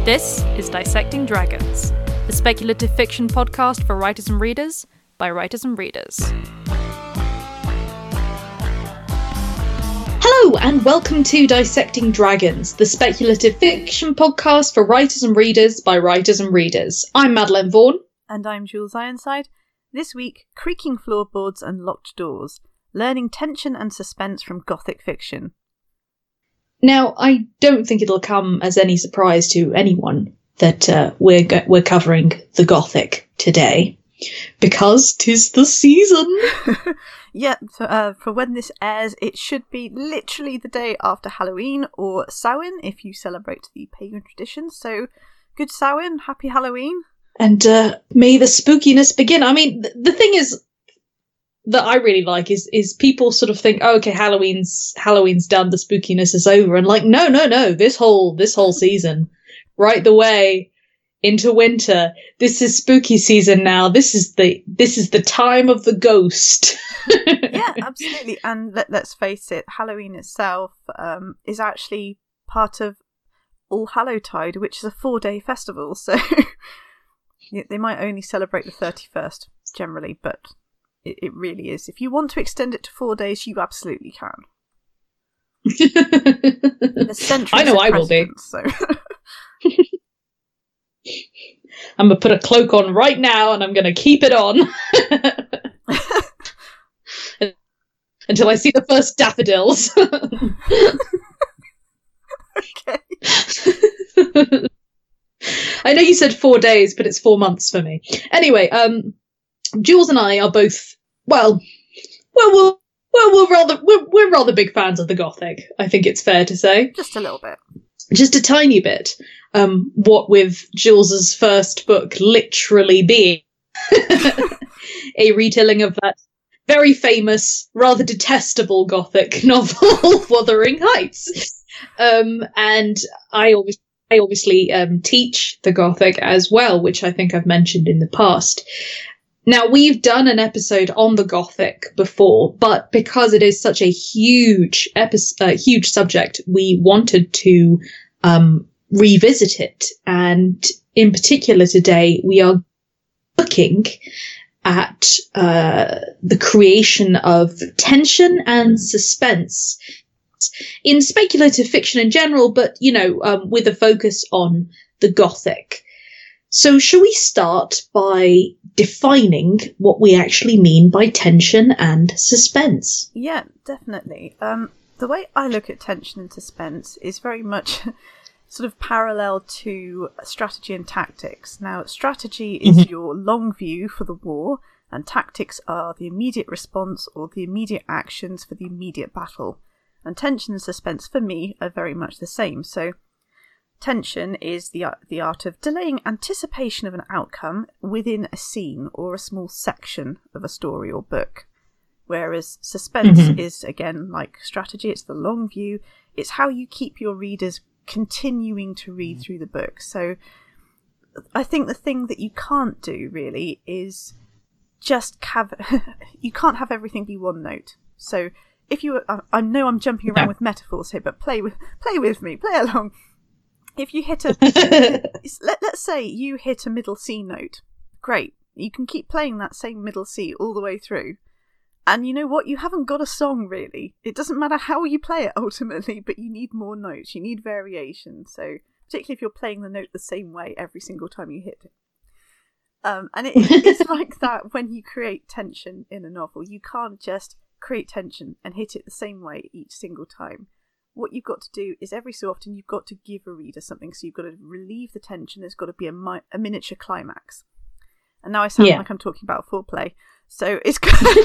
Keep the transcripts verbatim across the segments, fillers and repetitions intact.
This is Dissecting Dragons, the speculative fiction podcast for writers and readers, by writers and readers. Hello and welcome to Dissecting Dragons, the speculative fiction podcast for writers and readers, by writers and readers. I'm Madeleine Vaughan. And I'm Jules Ironside. This week, creaking floorboards and locked doors, learning tension and suspense from Gothic fiction. Now, I don't think it'll come as any surprise to anyone that uh, we're go- we're covering the Gothic today, because 'tis the season. yeah, so, uh, for when this airs, it should be literally the day after Halloween, or Samhain if you celebrate the pagan traditions. So, good Samhain, happy Halloween. And uh, may the spookiness begin. I mean, th- the thing is that I really like is is people sort of think, oh, okay, Halloween's Halloween's done, the spookiness is over, and like, no, no, no, this whole this whole season, right the way into winter, this is spooky season now. This is the this is the time of the ghost. Yeah, absolutely. And let, let's face it, Halloween itself um, is actually part of All Hallowtide, which is a four-day festival. So yeah, they might only celebrate the thirty-first generally, but It, it really is. If you want to extend it to four days, you absolutely can. I know I will be. So. I'm going to put a cloak on right now and I'm going to keep it on until I see the first daffodils. Okay. I know you said four days, but it's four months for me. Anyway, um, Jules and I are both, well, well, we're, well, we're rather, we're, we're rather big fans of the Gothic. I think it's fair to say. Just a little bit. Just a tiny bit. Um, what with Jules's first book literally being a retelling of that very famous, rather detestable Gothic novel, Wuthering Heights. Um, and I obviously, I obviously um, teach the Gothic as well, which I think I've mentioned in the past. Now, we've done an episode on the Gothic before, but because it is such a huge epi- uh, huge subject, we wanted to um, revisit it. And in particular today, we are looking at uh, the creation of tension and suspense in speculative fiction in general, but, you know, um, with a focus on the Gothic. So shall we start by defining what we actually mean by tension and suspense? Yeah, definitely. Um, the way I look at tension and suspense is very much sort of parallel to strategy and tactics. Now, strategy is mm-hmm. your long view for the war, and tactics are the immediate response or the immediate actions for the immediate battle. And tension and suspense, for me, are very much the same. So tension is the the art of delaying anticipation of an outcome within a scene or a small section of a story or book. Whereas suspense mm-hmm. is, again, like strategy, it's the long view. It's how you keep your readers continuing to read through the book. So I think the thing that you can't do, really, is just have... you can't have everything be one note. So if you... I, I know I'm jumping around with metaphors here, but play with, play with me, play along. If you hit a, let, let's say you hit a middle C note, great. You can keep playing that same middle C all the way through. And you know what? You haven't got a song, really. It doesn't matter how you play it, ultimately, but you need more notes. You need variation. So, particularly if you're playing the note the same way every single time you hit it. Um, and it, it's like that when you create tension in a novel. You can't just create tension and hit it the same way each single time. What you've got to do is every so often you've got to give a reader something. So you've got to relieve the tension. There's got to be a, mi- a miniature climax. And now I sound yeah. like I'm talking about foreplay. So it's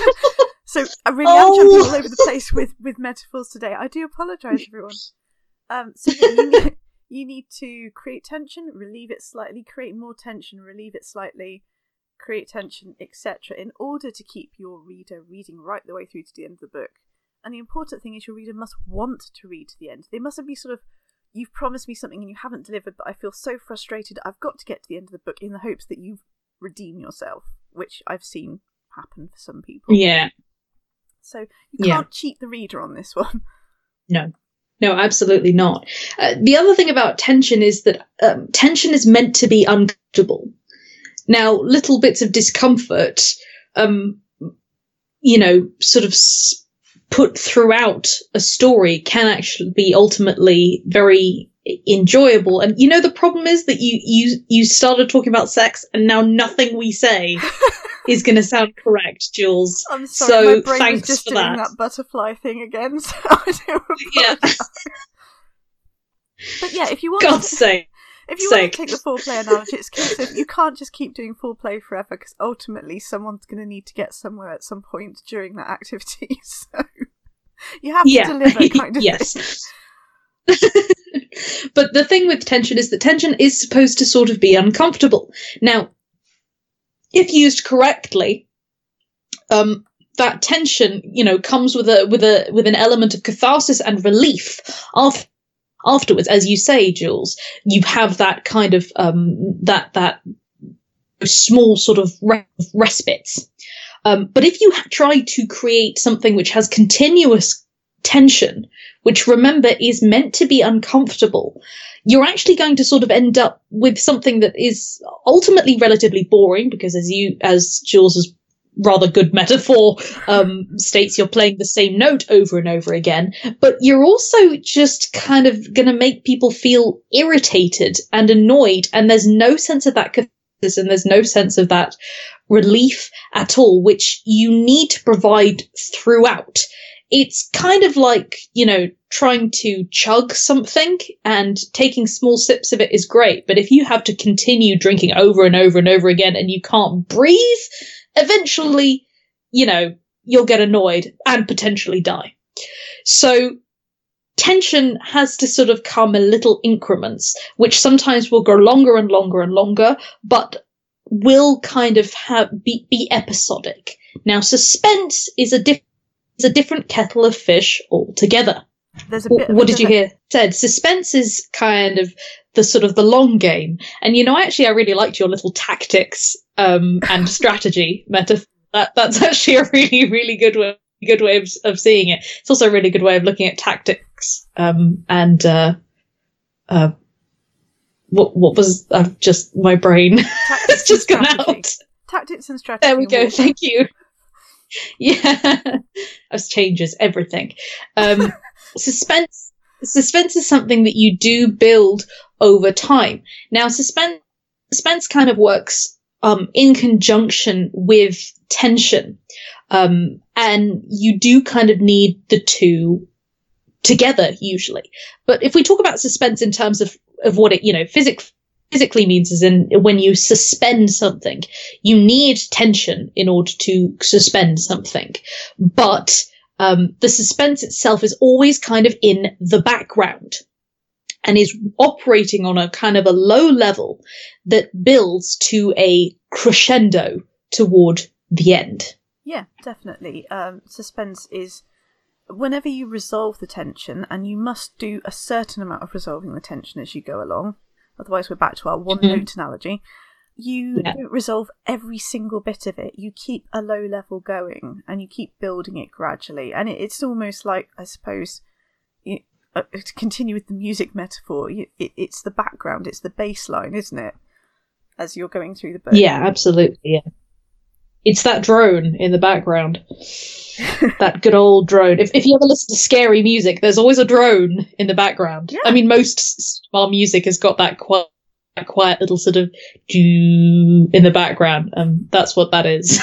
so I really oh. am jumping all over the place with, with metaphors today. I do apologise, everyone. Um, so yeah, you, need, you need to create tension, relieve it slightly, create more tension, relieve it slightly, create tension, et cetera, in order to keep your reader reading right the way through to the end of the book. And the important thing is your reader must want to read to the end. They mustn't be sort of, you've promised me something and you haven't delivered, but I feel so frustrated, I've got to get to the end of the book in the hopes that you redeem yourself, which I've seen happen for some people. Yeah. So you can't yeah. cheat the reader on this one. No. No, absolutely not. Uh, the other thing about tension is that um, tension is meant to be uncomfortable. Now, little bits of discomfort, um, you know, sort of s- put throughout a story can actually be ultimately very enjoyable. And you know, the problem is that you you you started talking about sex, and now nothing we say is going to sound correct, Jules. I'm sorry, so my brain thanks was just for doing that. that butterfly thing again. So I do Yeah. But yeah, if you want, God's to, sake. if you sake. want to take the foreplay analogy, it's a case of you can't just keep doing foreplay forever, because ultimately someone's going to need to get somewhere at some point during that activity. So you have Yeah. to deliver, kind of yes. thing. But the thing with tension is that tension is supposed to sort of be uncomfortable. Now, if used correctly, um, that tension, you know, comes with a with a with an element of catharsis and relief after, afterwards. As you say, Jules, you have that kind of um, that that small sort of re- respites. Um, but if you ha- try to create something which has continuous tension, which, remember, is meant to be uncomfortable, you're actually going to sort of end up with something that is ultimately relatively boring, because as you, as Jules's rather good metaphor um, states, you're playing the same note over and over again, but you're also just kind of going to make people feel irritated and annoyed, and there's no sense of that catharsis, and there's no sense of that relief at all, which you need to provide throughout. It's kind of like, you know, trying to chug something, and taking small sips of it is great. But if you have to continue drinking over and over and over again and you can't breathe, eventually, you know, you'll get annoyed and potentially die. So tension has to sort of come in little increments, which sometimes will go longer and longer and longer, but will kind of have be, be episodic. Now, suspense is a different is a different kettle of fish altogether. There's a W- bit what of did you hear said? Suspense is kind of the sort of the long game. And, you know, actually, I really liked your little tactics um, and strategy metaphor. That, that's actually a really, really good way, good way of, of seeing it. It's also a really good way of looking at tactics um, and uh, uh, what what was uh, just my brain has just gone out. Tactics and strategy. There we go. Warfare. Thank you. Yeah, us changes everything. Um, suspense, suspense is something that you do build over time. Now, suspense, suspense kind of works um, in conjunction with tension, um, and you do kind of need the two together usually. But if we talk about suspense in terms of of what it, you know, physics. physically means is in when you suspend something, you need tension in order to suspend something. But um, the suspense itself is always kind of in the background and is operating on a kind of a low level that builds to a crescendo toward the end. Yeah, definitely. Um, suspense is whenever you resolve the tension, and you must do a certain amount of resolving the tension as you go along. Otherwise, we're back to our one-note mm-hmm. analogy. You yeah. don't resolve every single bit of it. You keep a low level going, and you keep building it gradually. And it, it's almost like, I suppose, you, uh, to continue with the music metaphor, you, it, it's the background, it's the bass line, isn't it? As you're going through the book. Yeah, absolutely. Yeah, it's that drone in the background. That good old drone. If if you ever listen to scary music, there's always a drone in the background. Yeah. I mean, most our music has got that quiet, that quiet little sort of doo in the background, and that's what that is.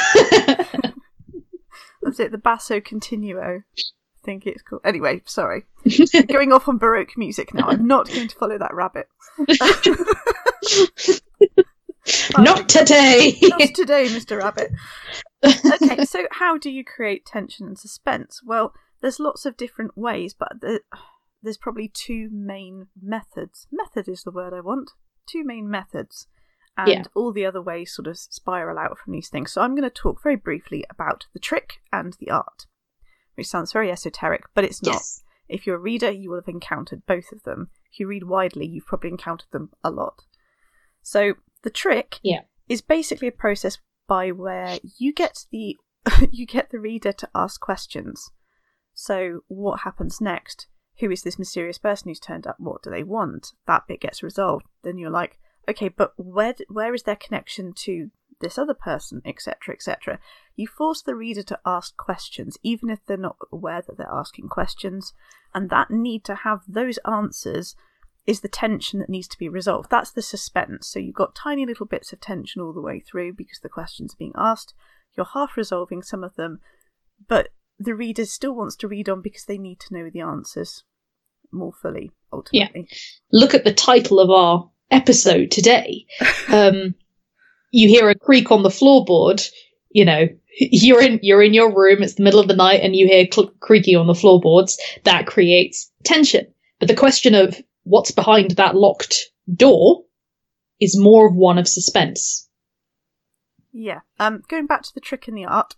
That's it. The basso continuo. I think it's called. Anyway, sorry. Going off on Baroque music now. I'm not going to follow that rabbit. Not today. Not today, Mister Rabbit. Okay, so how do you create tension and suspense? Well, there's lots of different ways, but the, there's probably two main methods. Method is the word I want. Two main methods. And yeah. all the other ways sort of spiral out from these things. So I'm going to talk very briefly about the trick and the art, which sounds very esoteric, but it's not. Yes. If you're a reader, you will have encountered both of them. If you read widely, you've probably encountered them a lot. So the trick yeah. is basically a process by where you get the you get the reader to ask questions. So what happens next? who is this mysterious person who's turned up? What do they want? That bit gets resolved. Then you're like, okay, but where where is their connection to this other person, et cetera, et cetera. You force the reader to ask questions, even if they're not aware that they're asking questions, and that need to have those answers is the tension that needs to be resolved. That's the suspense. So you've got tiny little bits of tension all the way through because the questions are being asked. You're half resolving some of them, but the reader still wants to read on because they need to know the answers more fully, ultimately. Yeah. Look at the title of our episode today. Um, you hear a creak on the floorboard, you know, you're in you're in your room, it's the middle of the night, and you hear cl- creaking on the floorboards. That creates tension. But the question of what's behind that locked door is more of one of suspense. Yeah. Um, going back to the trick in the art.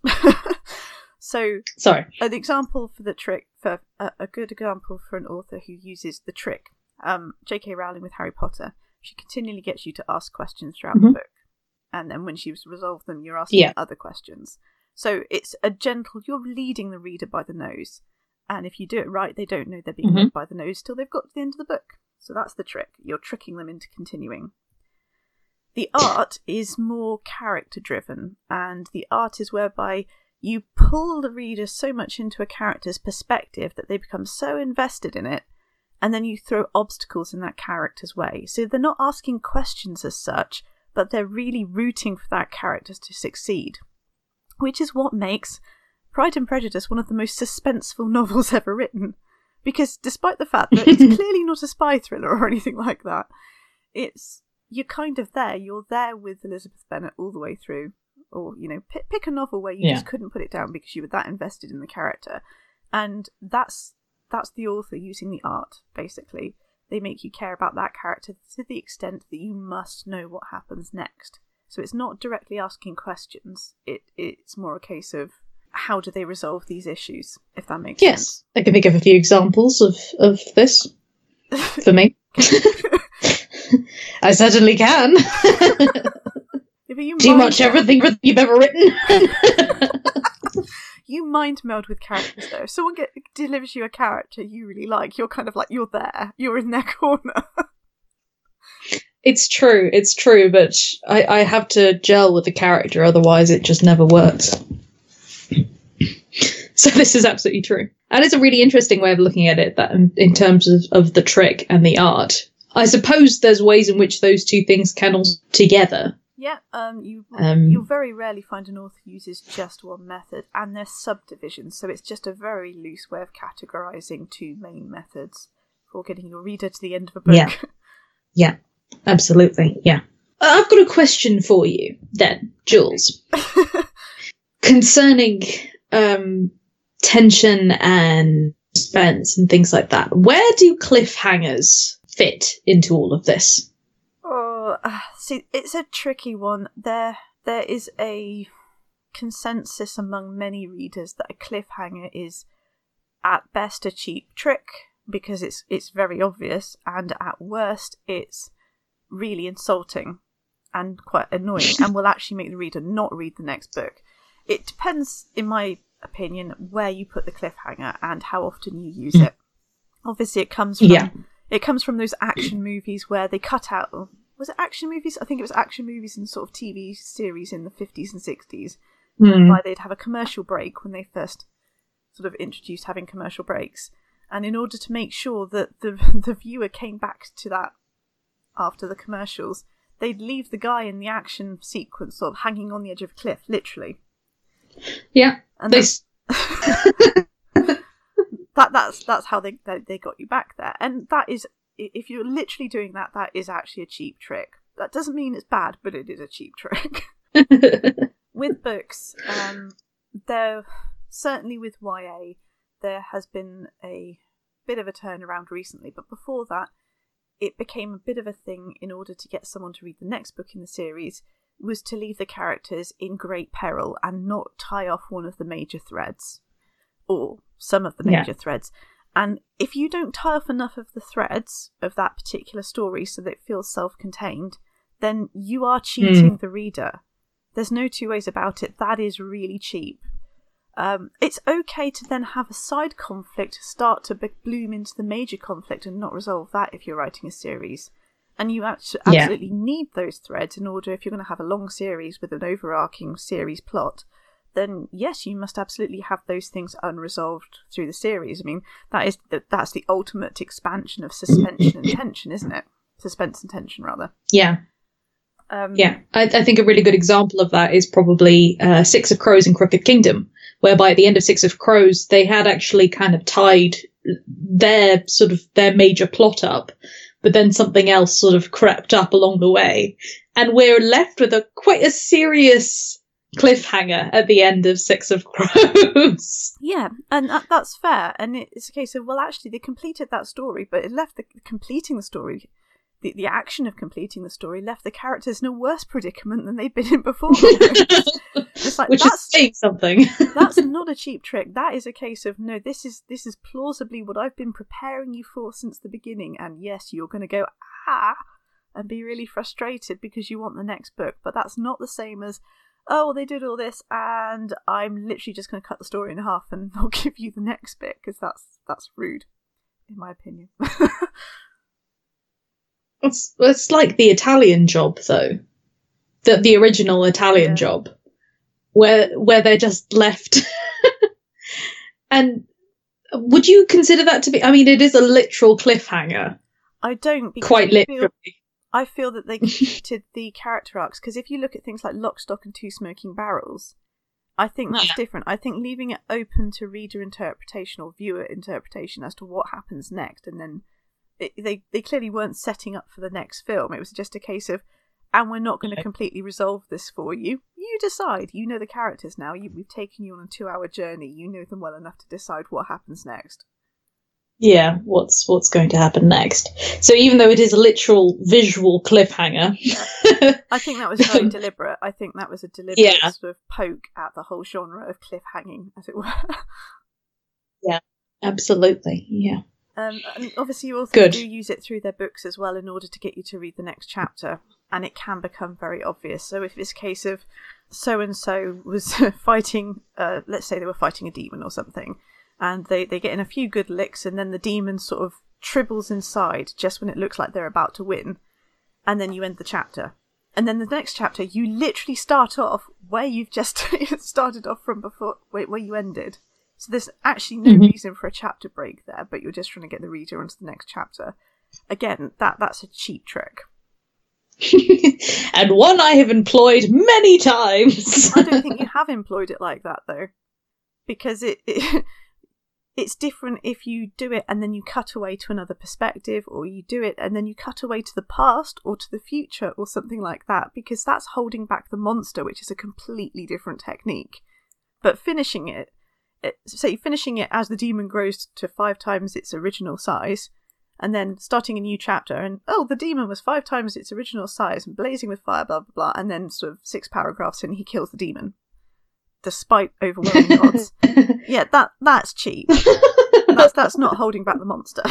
So, sorry. An example for the trick, for uh, a good example for an author who uses the trick. Um, J K Rowling with Harry Potter. She continually gets you to ask questions throughout mm-hmm. the book, and then when she's resolved them, you're asking yeah. other questions. So it's a gentle. You're leading the reader by the nose. And if you do it right, they don't know they're being mm-hmm. led by the nose till they've got to the end of the book. So that's the trick. You're tricking them into continuing. The art is more character-driven, and the art is whereby you pull the reader so much into a character's perspective that they become so invested in it, and then you throw obstacles in that character's way. So they're not asking questions as such, but they're really rooting for that character to succeed, which is what makes Pride and Prejudice one of the most suspenseful novels ever written, because despite the fact that it's clearly not a spy thriller or anything like that, it's you're kind of there. You're there with Elizabeth Bennet all the way through, or you know, pick, pick a novel where you yeah. just couldn't put it down because you were that invested in the character, and that's that's the author using the art. Basically, they make you care about that character to the extent that you must know what happens next. So it's not directly asking questions. It it's more a case of how do they resolve these issues, if that makes yes. sense. Yes, I can think of a few examples of, of this for me. I certainly can. Yeah, you do you watch everything you've ever written? You mind meld with characters, though. If someone get, delivers you a character you really like, you're kind of like, you're there. You're in their corner. It's true, it's true, but I, I have to gel with the character, otherwise it just never works. So this is absolutely true. And it's a really interesting way of looking at it, that in, in terms of, of the trick and the art. I suppose there's ways in which those two things can all together. Yeah, um, you, um, you'll very rarely find an author uses just one method, and they're subdivisions, so it's just a very loose way of categorising two main methods for getting your reader to the end of a book. Yeah, yeah, absolutely, yeah. I've got a question for you then, Jules, concerning um, tension and suspense and things like that. Where do cliffhangers fit into all of this? Oh, uh, see, it's a tricky one. There, there is a consensus among many readers that a cliffhanger is, at best, a cheap trick because it's it's very obvious, and at worst, it's really insulting and quite annoying, and will actually make the reader not read the next book. It depends, in my opinion, where you put the cliffhanger and how often you use it. Obviously, it comes from. Yeah. It comes from those action movies where they cut out... Was it action movies? I think it was action movies and sort of T V series in the fifties and sixties. Mm. Where they'd have a commercial break when they first sort of introduced having commercial breaks. And in order to make sure that the the viewer came back to that after the commercials, they'd leave the guy in the action sequence sort of hanging on the edge of a cliff, literally. Yeah. And they... That that's that's how they, they they got you back there, and that is, if you're literally doing that, that is actually a cheap trick. That doesn't mean it's bad, but it is a cheap trick. With books, um, there certainly with Y A, there has been a bit of a turnaround recently, but before that, it became a bit of a thing in order to get someone to read the next book in the series, was to leave the characters in great peril and not tie off one of the major threads. Or some of the major yeah. threads. And if you don't tie off enough of the threads of that particular story so that it feels self-contained, then you are cheating mm. the reader. There's no two ways about it. That is really cheap. Um, it's okay to then have a side conflict start to be- bloom into the major conflict and not resolve that if you're writing a series. And you actually Yeah. absolutely need those threads in order, if you're going to have a long series with an overarching series plot, then yes, you must absolutely have those things unresolved through the series. I mean, that is that's the ultimate expansion of suspension and tension, isn't it? Suspense and tension, rather. Yeah. Um, Yeah, I, I think a really good example of that is probably uh, Six of Crows and Crooked Kingdom, whereby at the end of Six of Crows, they had actually kind of tied their sort of their major plot up, but then something else sort of crept up along the way, and we're left with a quite a serious cliffhanger at the end of Six of Crows. Yeah, and that, that's fair. And it's a case of, well, actually, they completed that story, but it left the completing the story. The, the action of completing the story left the characters in a worse predicament than they'd been in before. It's like, Which that's, is saying something. That's not a cheap trick. That is a case of, no, this is this is plausibly what I've been preparing you for since the beginning. And yes, you're going to go, ah, and be really frustrated because you want the next book. But that's not the same as, oh, well, they did all this and I'm literally just going to cut the story in half and I'll give you the next bit, because that's, that's rude, in my opinion. It's, it's like the Italian Job, though. The, the original Italian Yeah. Job. Where where they're just left. And would you consider that to be... I mean, it is a literal cliffhanger. I don't, because Quite I literally. feel, I feel that they completed the character arcs, because if you look at things like Lock, Stock and Two Smoking Barrels, I think that's Yeah. different. I think leaving it open to reader interpretation or viewer interpretation as to what happens next, and then it, they, they clearly weren't setting up for the next film. It was just a case of, and we're not going to completely resolve this for you. You decide. You know the characters now. You, we've taken you on a two-hour journey. You know them well enough to decide what happens next. Yeah, what's what's going to happen next. So even though it is a literal visual cliffhanger... I think that was very deliberate. I think that was a deliberate Yeah. sort of poke at the whole genre of cliffhanging, as it were. Yeah, absolutely, yeah. Um, and obviously, authors Good. do use it through their books as well in order to get you to read the next chapter, and it can become very obvious. So if it's a case of so-and-so was fighting, uh, let's say they were fighting a demon or something, and they, they get in a few good licks, and then the demon sort of tribbles inside just when it looks like they're about to win, and then you end the chapter. And then the next chapter, you literally start off where you've just started off from before, where, where you ended. So there's actually no Mhm. reason for a chapter break there, but you're just trying to get the reader onto the next chapter. Again, that that's a cheap trick. And one I have employed many times. I don't think you have employed it like that, though. Because it, it it's different if you do it and then you cut away to another perspective, or you do it and then you cut away to the past or to the future or something like that, because that's holding back the monster, which is a completely different technique. But finishing it, it say finishing it as the demon grows to five times its original size, and then starting a new chapter and, oh, the demon was five times its original size and blazing with fire, blah, blah, blah, and then sort of six paragraphs in, he kills the demon. Despite overwhelming odds. Yeah, that that's cheap. That's that's not holding back the monster.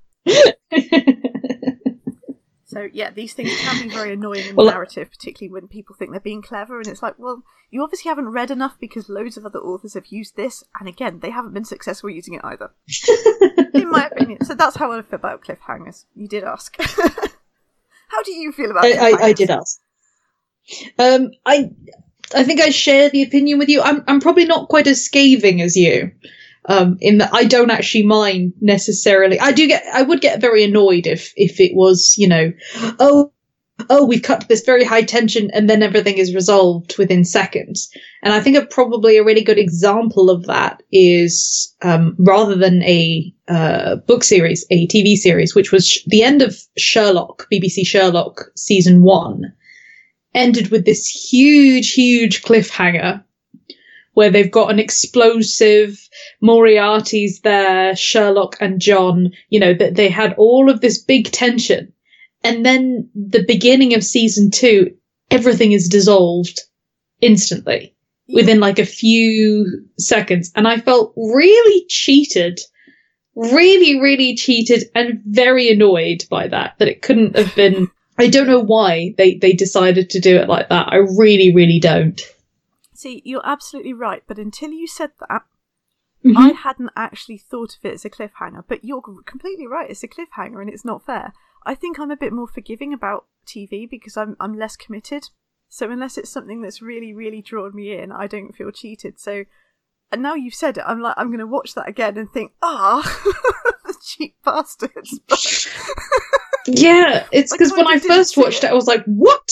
So yeah, these things can be very annoying in Well, narrative, particularly when people think they're being clever, and it's like, well, you obviously haven't read enough because loads of other authors have used this, and again, they haven't been successful using it either. In my opinion. So that's how I feel about cliffhangers. You did ask. How do you feel about I, cliffhangers? I, I did ask. Um, I I think I share the opinion with you. I'm I'm probably not quite as scathing as you. Um, in that I don't actually mind necessarily. I do get, I would get very annoyed if, if it was, you know, oh, oh, we've cut to this very high tension and then everything is resolved within seconds. And I think a, probably a really good example of that is, um, rather than a, uh, book series, a T V series, which was sh- the end of Sherlock, B B C Sherlock season one, ended with this huge, huge cliffhanger where they've got an explosive, Moriarty's there, Sherlock and John, you know, that they had all of this big tension. And then the beginning of season two, everything is dissolved instantly within like a few seconds. And I felt really cheated, really, really cheated and very annoyed by that, that it couldn't have been. I don't know why they, they decided to do it like that. I really, really don't. See, you're absolutely right, but until you said that, Mhm. I hadn't actually thought of it as a cliffhanger, but you're completely right, it's a cliffhanger and it's not fair. I think I'm a bit more forgiving about T V because I'm I'm less committed. So unless it's something that's really, really drawn me in, I don't feel cheated. So, and now you've said it, I'm like, I'm going to watch that again and think, ah, cheap bastards. Yeah, it's Like, because I when I didn't first see watched it. it, I was like, what?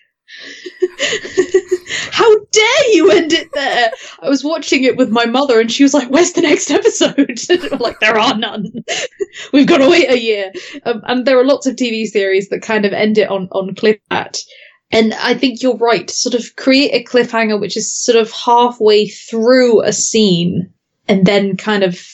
How dare you end it there? I was watching it with my mother and she was like, where's the next episode? I'm like, there are none. We've got to wait a year. Um, and there are lots of T V series that kind of end it on, on cliffhanger. And I think you're right to sort of create a cliffhanger which is sort of halfway through a scene and then kind of,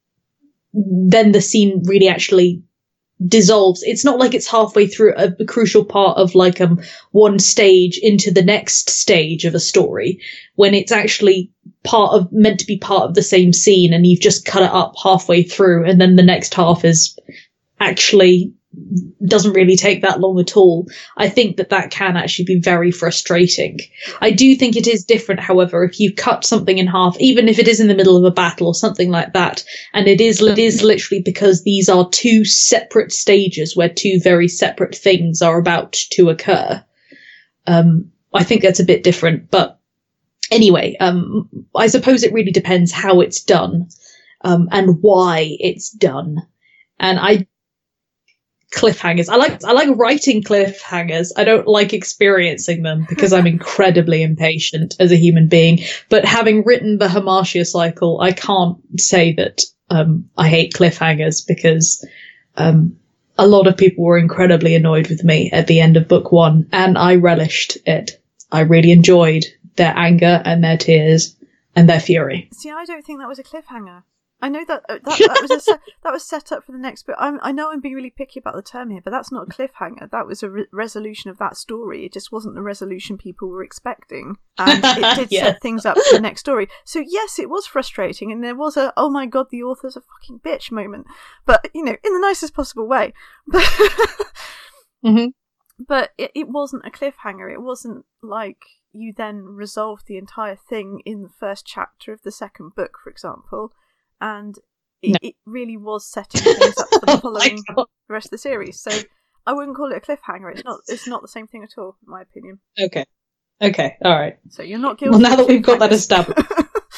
then the scene really actually dissolves. It's not like it's halfway through a, a crucial part of like um one stage into the next stage of a story when it's actually part of meant to be part of the same scene and you've just cut it up halfway through and then the next half is actually doesn't really take that long at all. I think that that can actually be very frustrating. I do think it is different, however, if you cut something in half, even if it is in the middle of a battle or something like that, and it is it is literally because these are two separate stages where two very separate things are about to occur. Um, I think that's a bit different, but anyway, um, I suppose it really depends how it's done, um, and why it's done. And I cliffhangers. I like I like writing cliffhangers. I don't like experiencing them because I'm incredibly impatient as a human being. But having written the Hamartia cycle, I can't say that um, I hate cliffhangers because um, a lot of people were incredibly annoyed with me at the end of book one, and I relished it. I really enjoyed their anger and their tears and their fury. See, I don't think that was a cliffhanger. I know that uh, that, that was a set, that was set up for the next book. I'm, I know I'm being really picky about the term here, but that's not a cliffhanger. That was a re- resolution of that story. It just wasn't the resolution people were expecting, and it did Yeah. set things up for the next story. So yes, it was frustrating, and there was a oh my god, the author's a fucking bitch moment, but you know, in the nicest possible way. But Mm-hmm. but it, it wasn't a cliffhanger. It wasn't like you then resolved the entire thing in the first chapter of the second book, for example. And it, No. it really was setting things up for the Oh my following God. the rest of the series. So I wouldn't call it a cliffhanger. It's not. It's not the same thing at all, in my opinion. Okay. Okay. All right. So you're not guilty. Well, now of that we've got that cliffhangers. established.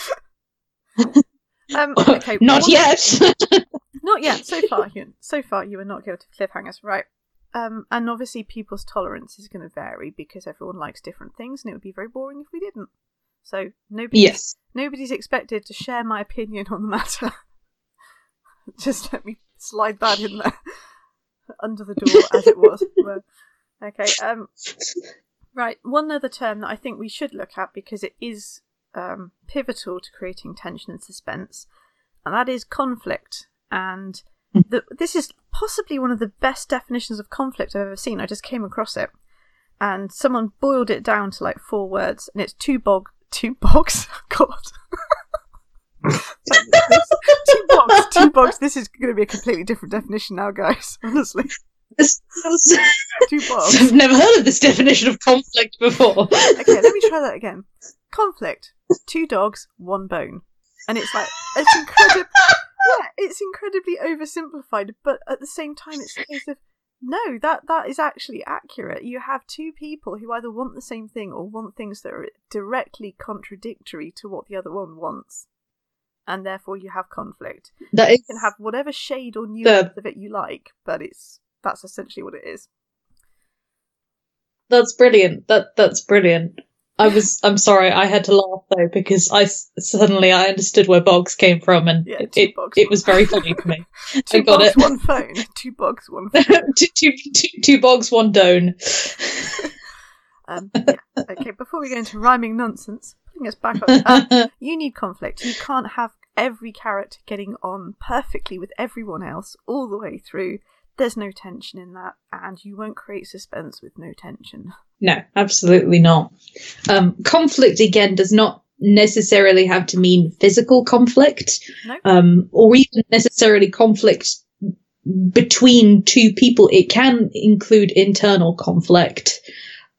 um, okay, Not one- yet. Not yet. So far, you so far you are not guilty of cliffhangers, right? Um, and obviously people's tolerance is going to vary because everyone likes different things, and it would be very boring if we didn't. So nobody's, Yes. nobody's expected to share my opinion on the matter. Just let me slide that in there under the door, as it was. Well, okay. Um. Right. One other term that I think we should look at because it is um, pivotal to creating tension and suspense, and that is conflict. And the, this is possibly one of the best definitions of conflict I've ever seen. I just came across it, and someone boiled it down to like four words, and it's two bog, two bogs. God. two bogs, two bogs. This is going to be a completely different definition now, guys. Honestly, This feels- two bogs. I've never heard of this definition of conflict before. Okay, let me try that again. Conflict. Two dogs, one bone. And it's like, it's incredible. Yeah, it's incredibly oversimplified, but at the same time, it's a case of, no, that, that is actually accurate. You have two people who either want the same thing or want things that are directly contradictory to what the other one wants. And therefore you have conflict. That is You can have whatever shade or nuance of it you like, but it's that's essentially what it is. that's brilliant. That that's brilliant. I was. I'm sorry. I had to laugh though because I s- suddenly I understood where bogs came from, and Yeah, it two it, bogs. it was very funny for me. Two I got bogs, it. one phone. Two bogs, one phone. two, two, two, two bogs, one done. Um, yeah. Okay, before we go into rhyming nonsense, putting us back on. Uh, you need conflict. You can't have every character getting on perfectly with everyone else all the way through. There's no tension in that, and you won't create suspense with no tension. No, absolutely not. Um, conflict again does not necessarily have to mean physical conflict, No. um, or even necessarily conflict between two people. It can include internal conflict.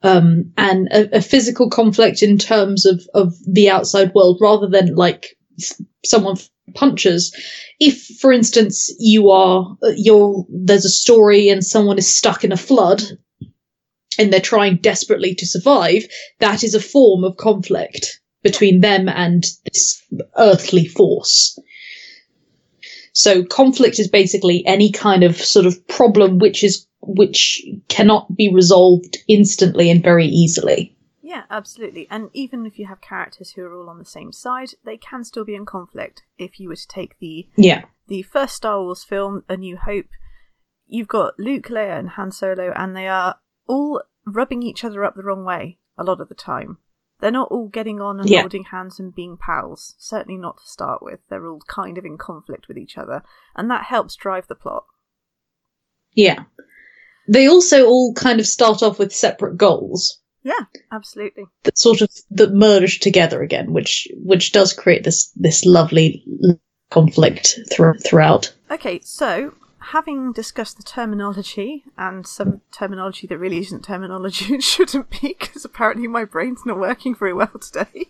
um, and a, a physical conflict in terms of, of the outside world, rather than like someone punches. If, for instance, you are you're there's a story and someone is stuck in a flood and they're trying desperately to survive, that is a form of conflict between them and this earthly force. So conflict is basically any kind of sort of problem which is which cannot be resolved instantly and very easily. Yeah, absolutely. And even if you have characters who are all on the same side, they can still be in conflict. If you were to take the yeah. the first Star Wars film, A New Hope, you've got Luke, Leia, and Han Solo, and they are all rubbing each other up the wrong way a lot of the time. They're not all getting on and yeah. holding hands and being pals. Certainly not to start with. They're all kind of in conflict with each other, and that helps drive the plot. Yeah. They also all kind of start off with separate goals. Yeah, absolutely. That sort of that merge together again, which which does create this this lovely conflict th- throughout. Okay, so having discussed the terminology and some terminology that really isn't terminology, it shouldn't be, because apparently my brain's not working very well today.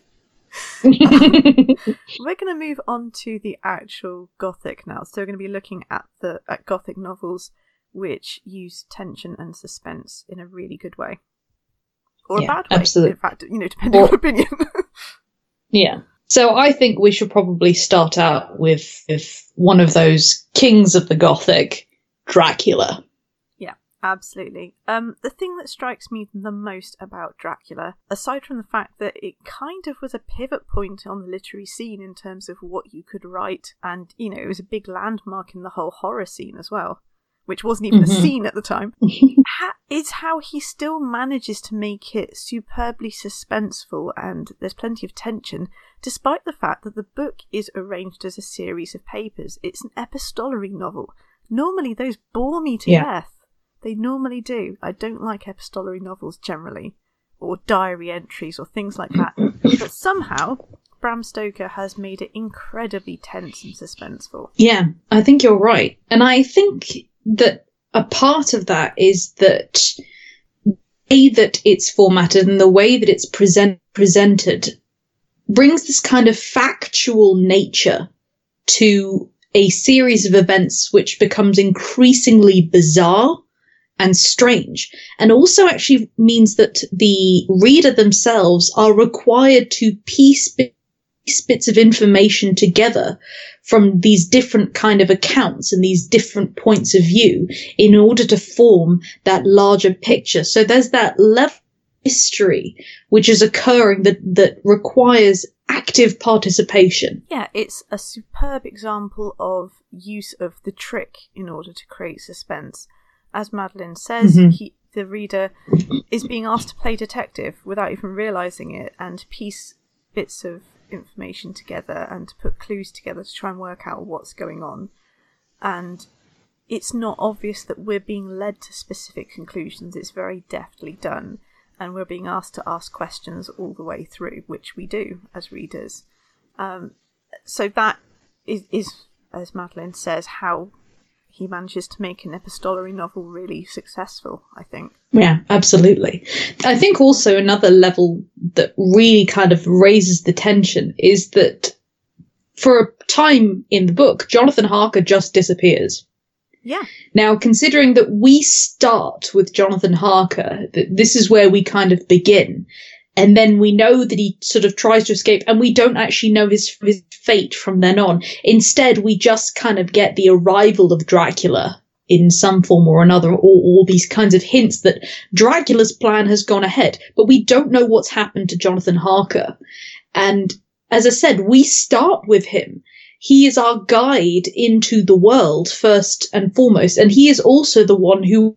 We're going to move on to the actual Gothic now. So we're going to be looking at the at Gothic novels which use tension and suspense in a really good way. Or yeah, a bad way, absolutely. in fact, you know, depending or, on opinion. Yeah. So I think we should probably start out with, with one of those kings of the Gothic, Dracula. Yeah, absolutely. Um, the thing that strikes me the most about Dracula, aside from the fact that it kind of was a pivot point on the literary scene in terms of what you could write, and, you know, it was a big landmark in the whole horror scene as well, which wasn't even mm-hmm. a scene at the time, ha- is how he still manages to make it superbly suspenseful, and there's plenty of tension, despite the fact that the book is arranged as a series of papers. It's an epistolary novel. Normally those bore me to yeah. death. They normally do. I don't like epistolary novels generally, or diary entries or things like that. But somehow Bram Stoker has made it incredibly tense and suspenseful. Yeah, I think you're right. And I think that a part of that is that the way that it's formatted and the way that it's present, presented brings this kind of factual nature to a series of events which becomes increasingly bizarre and strange, and also actually means that the reader themselves are required to piece bits of information together from these different kind of accounts and these different points of view in order to form that larger picture. So there's that level of history which is occurring that, that requires active participation. Yeah, it's a superb example of use of the trick in order to create suspense. As Madeline says, mm-hmm. he, the reader is being asked to play detective without even realising it, and piece bits of information together and to put clues together to try and work out what's going on. And it's not obvious that we're being led to specific conclusions. It's very deftly done, and we're being asked to ask questions all the way through, which we do as readers. Um, so that is, is, as Madeline says, how he manages to make an epistolary novel really successful, I think. Yeah, absolutely. I think also another level that really kind of raises the tension is that for a time in the book, Jonathan Harker just disappears. Yeah. Now, considering that we start with Jonathan Harker, that this is where we kind of begin, and then we know that he sort of tries to escape, and we don't actually know his, his fate from then on. Instead, we just kind of get the arrival of Dracula in some form or another, or all these kinds of hints that Dracula's plan has gone ahead, but we don't know what's happened to Jonathan Harker. And as I said, we start with him. He is our guide into the world first and foremost, and he is also the one who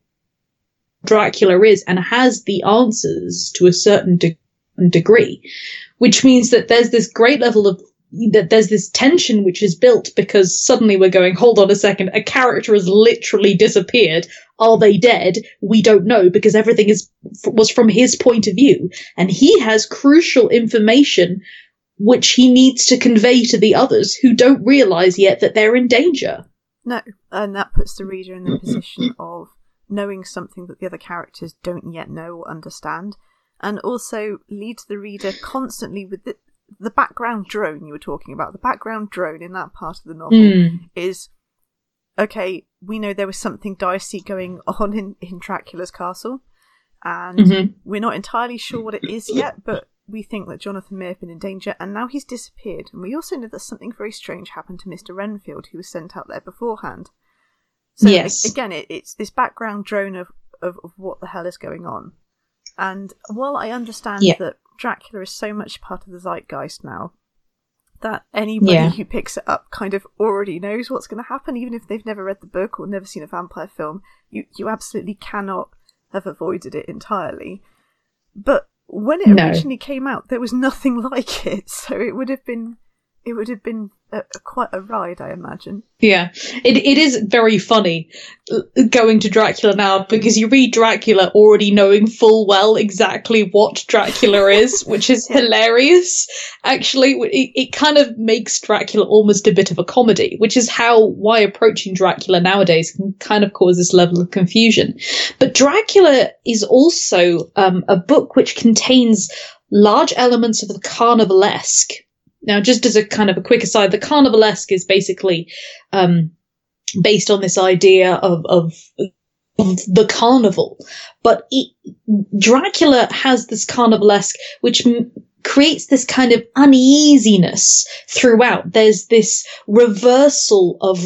Dracula is and has the answers to a certain de- degree, which means that there's this great level of that there's this tension which is built because suddenly we're going, hold on a second, a character has literally disappeared. Are they dead? We don't know, because everything is was from his point of view, and he has crucial information which he needs to convey to the others who don't realise yet that they're in danger. No, and that puts the reader in the position of knowing something that the other characters don't yet know or understand, and also leads the reader constantly with the, the background drone you were talking about. The background drone in that part of the novel mm. is, okay, we know there was something dicey going on in, in Dracula's castle, and mm-hmm. we're not entirely sure what it is yet, but we think that Jonathan may have been in danger, and now he's disappeared. And we also know that something very strange happened to Mister Renfield, who was sent out there beforehand. So yes. again, it, it's this background drone of, of, of what the hell is going on. And while I understand yeah. that Dracula is so much part of the zeitgeist now, that anybody yeah. who picks it up kind of already knows what's going to happen, even if they've never read the book or never seen a vampire film, you, you absolutely cannot have avoided it entirely. But when it no. originally came out, there was nothing like it, so it would have been it would have been a, a, quite a ride, I imagine. Yeah, it it is very funny going to Dracula now, because you read Dracula already knowing full well exactly what Dracula is, which is hilarious. Actually, it, it kind of makes Dracula almost a bit of a comedy, which is how why approaching Dracula nowadays can kind of cause this level of confusion. But Dracula is also um, a book which contains large elements of the carnivalesque. Now, just as a kind of a quick aside, the carnivalesque is basically um, based on this idea of, of, of the carnival. But it, Dracula has this carnivalesque, which m- creates this kind of uneasiness throughout. There's this reversal of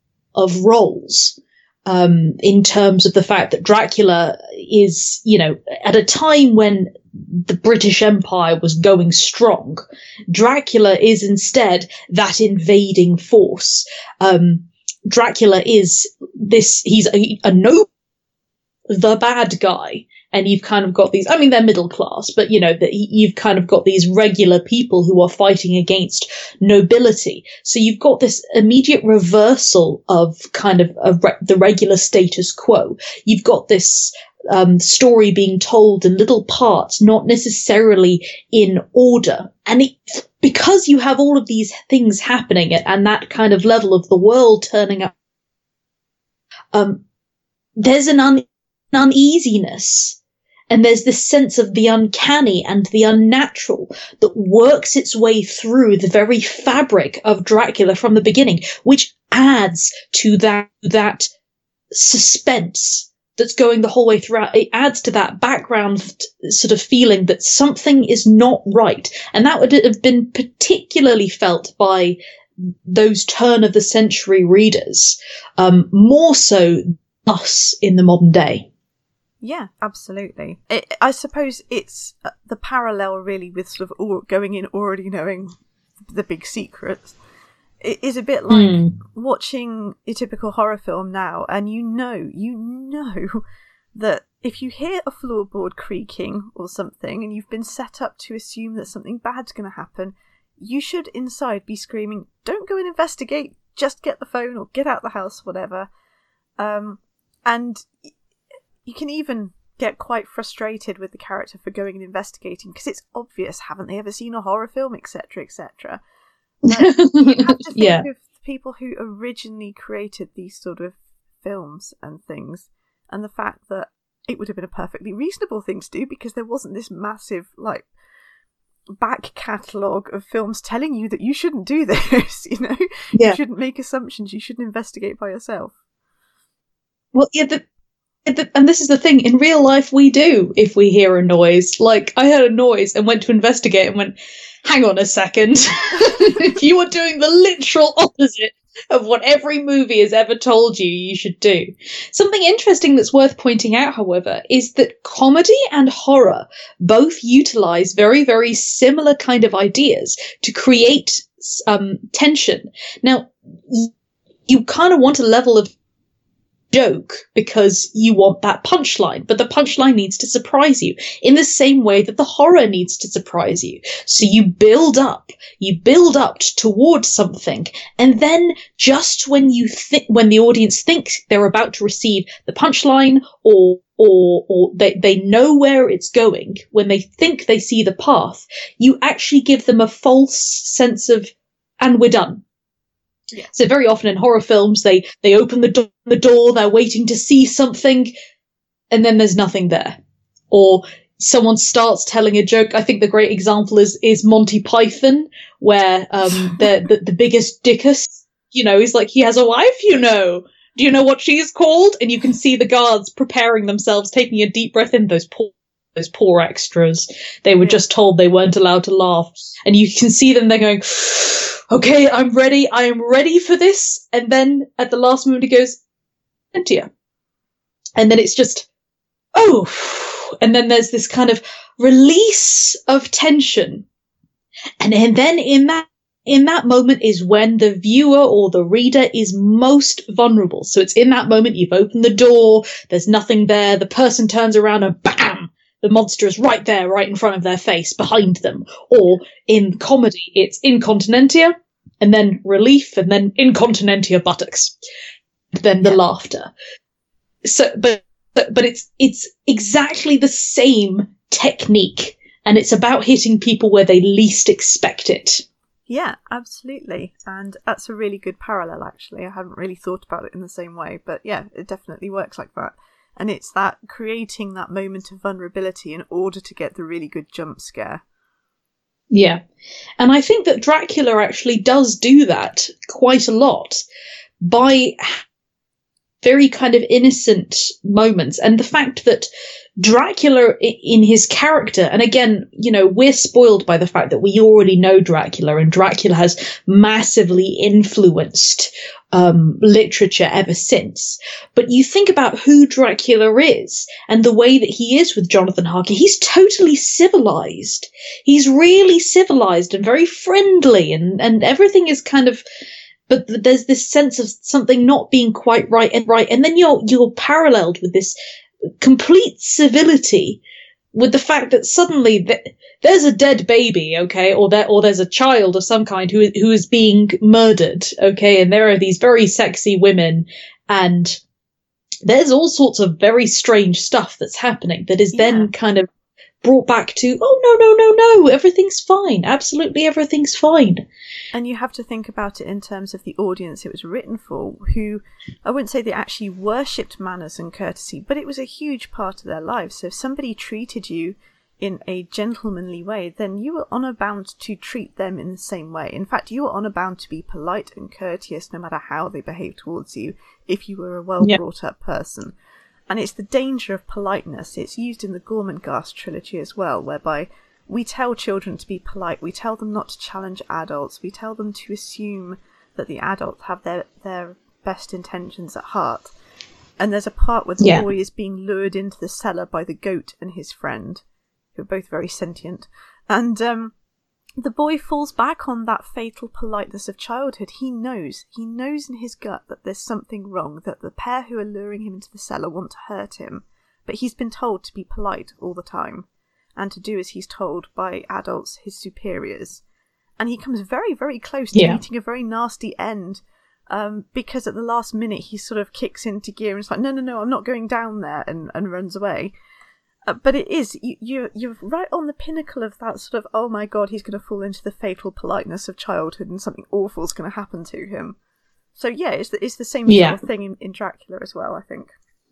of roles. Um, in terms of the fact that Dracula is, you know, at a time when the British Empire was going strong, Dracula is instead that invading force. Um, Dracula is this, he's a, a noble, the bad guy. And you've kind of got these, I mean, they're middle class, but, you know, the, you've kind of got these regular people who are fighting against nobility. So you've got this immediate reversal of kind of a re- the regular status quo. You've got this um, story being told in little parts, not necessarily in order. And it, because you have all of these things happening at, and that kind of level of the world turning up, um, there's an un- uneasiness. And there's this sense of the uncanny and the unnatural that works its way through the very fabric of Dracula from the beginning, which adds to that, that suspense that's going the whole way throughout. It adds to that background sort of feeling that something is not right. And that would have been particularly felt by those turn of the century readers, um, more so us in the modern day. Yeah, absolutely. It, I suppose it's uh, the parallel really with sort of all, going in already knowing the big secrets. It is a bit like mm. watching a typical horror film now, and you know, you know that if you hear a floorboard creaking or something, and you've been set up to assume that something bad's going to happen, you should inside be screaming, "Don't go and investigate, just get the phone or get out the house," whatever. Um, and you can even get quite frustrated with the character for going and investigating because it's obvious, haven't they ever seen a horror film, et cetera, et cetera. You have to think yeah. of the people who originally created these sort of films and things, and the fact that it would have been a perfectly reasonable thing to do because there wasn't this massive, like, back catalogue of films telling you that you shouldn't do this, you know? Yeah. You shouldn't make assumptions, you shouldn't investigate by yourself. Well, yeah, the and this is the thing, in real life we do if we hear a noise. Like, I heard a noise and went to investigate and went, hang on a second. You are doing the literal opposite of what every movie has ever told you you should do. Something interesting that's worth pointing out, however, is that comedy and horror both utilize very, very similar kind of ideas to create um, tension. Now, y- you kind of want a level of joke because you want that punchline, but the punchline needs to surprise you in the same way that the horror needs to surprise you. So you build up, you build up towards something, and then just when you think, when the audience thinks they're about to receive the punchline, or or or they, they know where it's going, when they think they see the path, you actually give them a false sense of, and we're done. Yeah. So very often in horror films, they, they open the, do- the door, they're waiting to see something, and then there's nothing there. Or someone starts telling a joke. I think the great example is is Monty Python, where um the, the the biggest dickus, you know, he's like, he has a wife, you know. Do you know what she's called? And you can see the guards preparing themselves, taking a deep breath in. Those poor, those poor extras. They were yeah. just told they weren't allowed to laugh. And you can see them, they're going, okay, I'm ready. I am ready for this. And then at the last moment, he goes, Cynthia. And then it's just, oh. And then there's this kind of release of tension. And, and then in that, in that moment is when the viewer or the reader is most vulnerable. So it's in that moment, you've opened the door, there's nothing there, the person turns around and bam, the monster is right there, right in front of their face, behind them. Or in comedy, it's incontinentia, and then relief, and then incontinentia buttocks. Then the yeah. laughter. So, but, but, but it's, it's exactly the same technique, and it's about hitting people where they least expect it. Yeah, absolutely. And that's a really good parallel, actually. I hadn't really thought about it in the same way, but yeah, it definitely works like that. And it's that creating that moment of vulnerability in order to get the really good jump scare. Yeah. And I think that Dracula actually does do that quite a lot by very kind of innocent moments. And the fact that Dracula in his character, and again, you know, we're spoiled by the fact that we already know Dracula, and Dracula has massively influenced um, literature ever since. But you think about who Dracula is and the way that he is with Jonathan Harker, he's totally civilized. He's really civilized and very friendly, and, and everything is kind of, but there's this sense of something not being quite right and right. And then you're, you're paralleled with this complete civility with the fact that suddenly th- there's a dead baby, okay, or there, or there's a child of some kind who, who is being murdered, okay, and there are these very sexy women, and there's all sorts of very strange stuff that's happening that is yeah. then kind of brought back to, oh, no, no, no, no, everything's fine. Absolutely everything's fine. And you have to think about it in terms of the audience it was written for, who, I wouldn't say they actually worshipped manners and courtesy, but it was a huge part of their lives. So if somebody treated you in a gentlemanly way, then you were honour bound to treat them in the same way. In fact, you were honour bound to be polite and courteous no matter how they behaved towards you, if you were a well-brought-up yeah. person. And it's the danger of politeness. It's used in the Gormenghast trilogy as well, whereby we tell children to be polite, we tell them not to challenge adults, we tell them to assume that the adults have their, their best intentions at heart. And there's a part where the yeah. boy is being lured into the cellar by the goat and his friend, who are both very sentient. And um, the boy falls back on that fatal politeness of childhood. He knows, he knows in his gut that there's something wrong, that the pair who are luring him into the cellar want to hurt him. But he's been told to be polite all the time, and to do as he's told by adults, his superiors. And he comes very, very close to yeah. meeting a very nasty end, um, because at the last minute he sort of kicks into gear and is like, no, no, no, I'm not going down there, and, and runs away. Uh, but it is, you, you, you're right on the pinnacle of that sort of, oh my god, he's going to fall into the fatal politeness of childhood and something awful is going to happen to him. So yeah, it's the, it's the same yeah. sort of thing in, in Dracula as well, I think.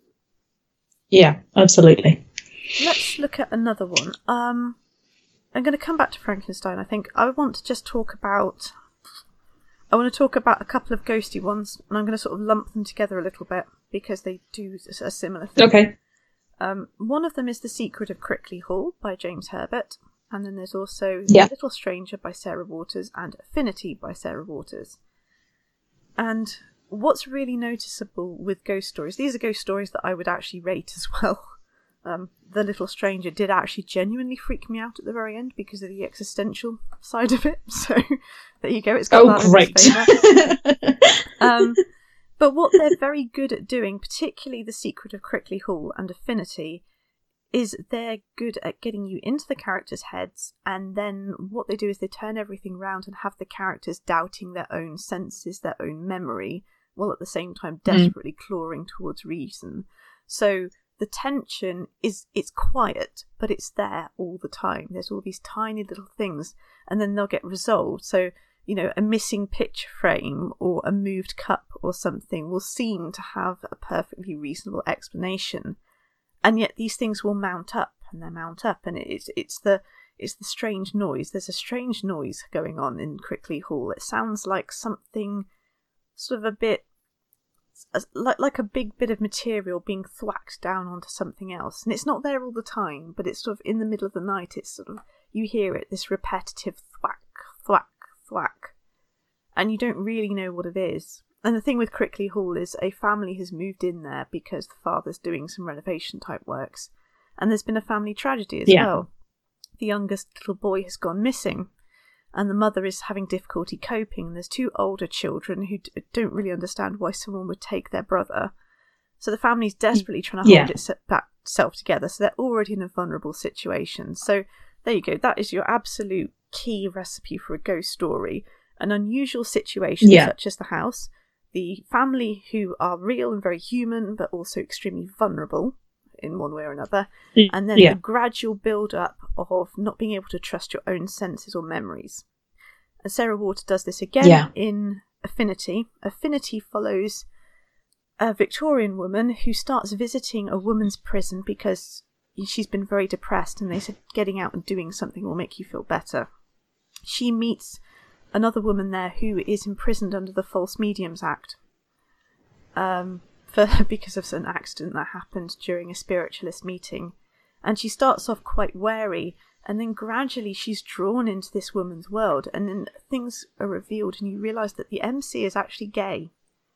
Yeah, absolutely. Let's look at another one. Um, I'm going to come back to Frankenstein, I think. I want to just talk about... I want to talk about a couple of ghosty ones, and I'm going to sort of lump them together a little bit, because they do a similar thing. Okay. Um, one of them is The Secret of Crickley Hall by James Herbert, and then there's also yeah. The Little Stranger by Sarah Waters and Affinity by Sarah Waters. And what's really noticeable with ghost stories, these are ghost stories that I would actually rate as well. Um, the Little Stranger did actually genuinely freak me out at the very end because of the existential side of it. So there you go. It's got oh, that great. in its favour. um, but what they're very good at doing, particularly The Secret of Crickley Hall and Affinity, is they're good at getting you into the characters' heads, and then what they do is they turn everything round and have the characters doubting their own senses, their own memory, while at the same time desperately mm. clawing towards reason. So the tension is, it's quiet, but it's there all the time. There's all these tiny little things, and then they'll get resolved. So, you know, a missing picture frame or a moved cup or something will seem to have a perfectly reasonable explanation. and yet these things will mount up and they mount up, and it's it's the it's the strange noise. There's a strange noise going on in Crickley Hall. It sounds like something sort of a bit like like a big bit of material being thwacked down onto something else, and it's not there all the time, but it's sort of in the middle of the night. It's sort of, you hear it, this repetitive thwack, thwack, thwack, and you don't really know what it is. And the thing with Crickley Hall is a family has moved in there because the father's doing some renovation type works, and there's been a family tragedy as yeah. well. The youngest little boy has gone missing, and the mother is having difficulty coping. There's two older children who d- don't really understand why someone would take their brother. So the family's desperately trying to yeah. hold itself together, so they're already in a vulnerable situation. So there you go. That is your absolute key recipe for a ghost story. An unusual situation yeah. such as the house, the family who are real and very human, but also extremely vulnerable in one way or another, and then yeah. the gradual build-up of not being able to trust your own senses or memories. And Sarah Water does this again yeah. in Affinity. Affinity follows a Victorian woman who starts visiting a woman's prison because she's been very depressed, and they said getting out and doing something will make you feel better. She meets another woman there who is imprisoned under the False Mediums Act. Um... For, because of an accident that happened during a spiritualist meeting. And she starts off quite wary, and then gradually she's drawn into this woman's world, and then things are revealed, and you realise that the M C is actually gay,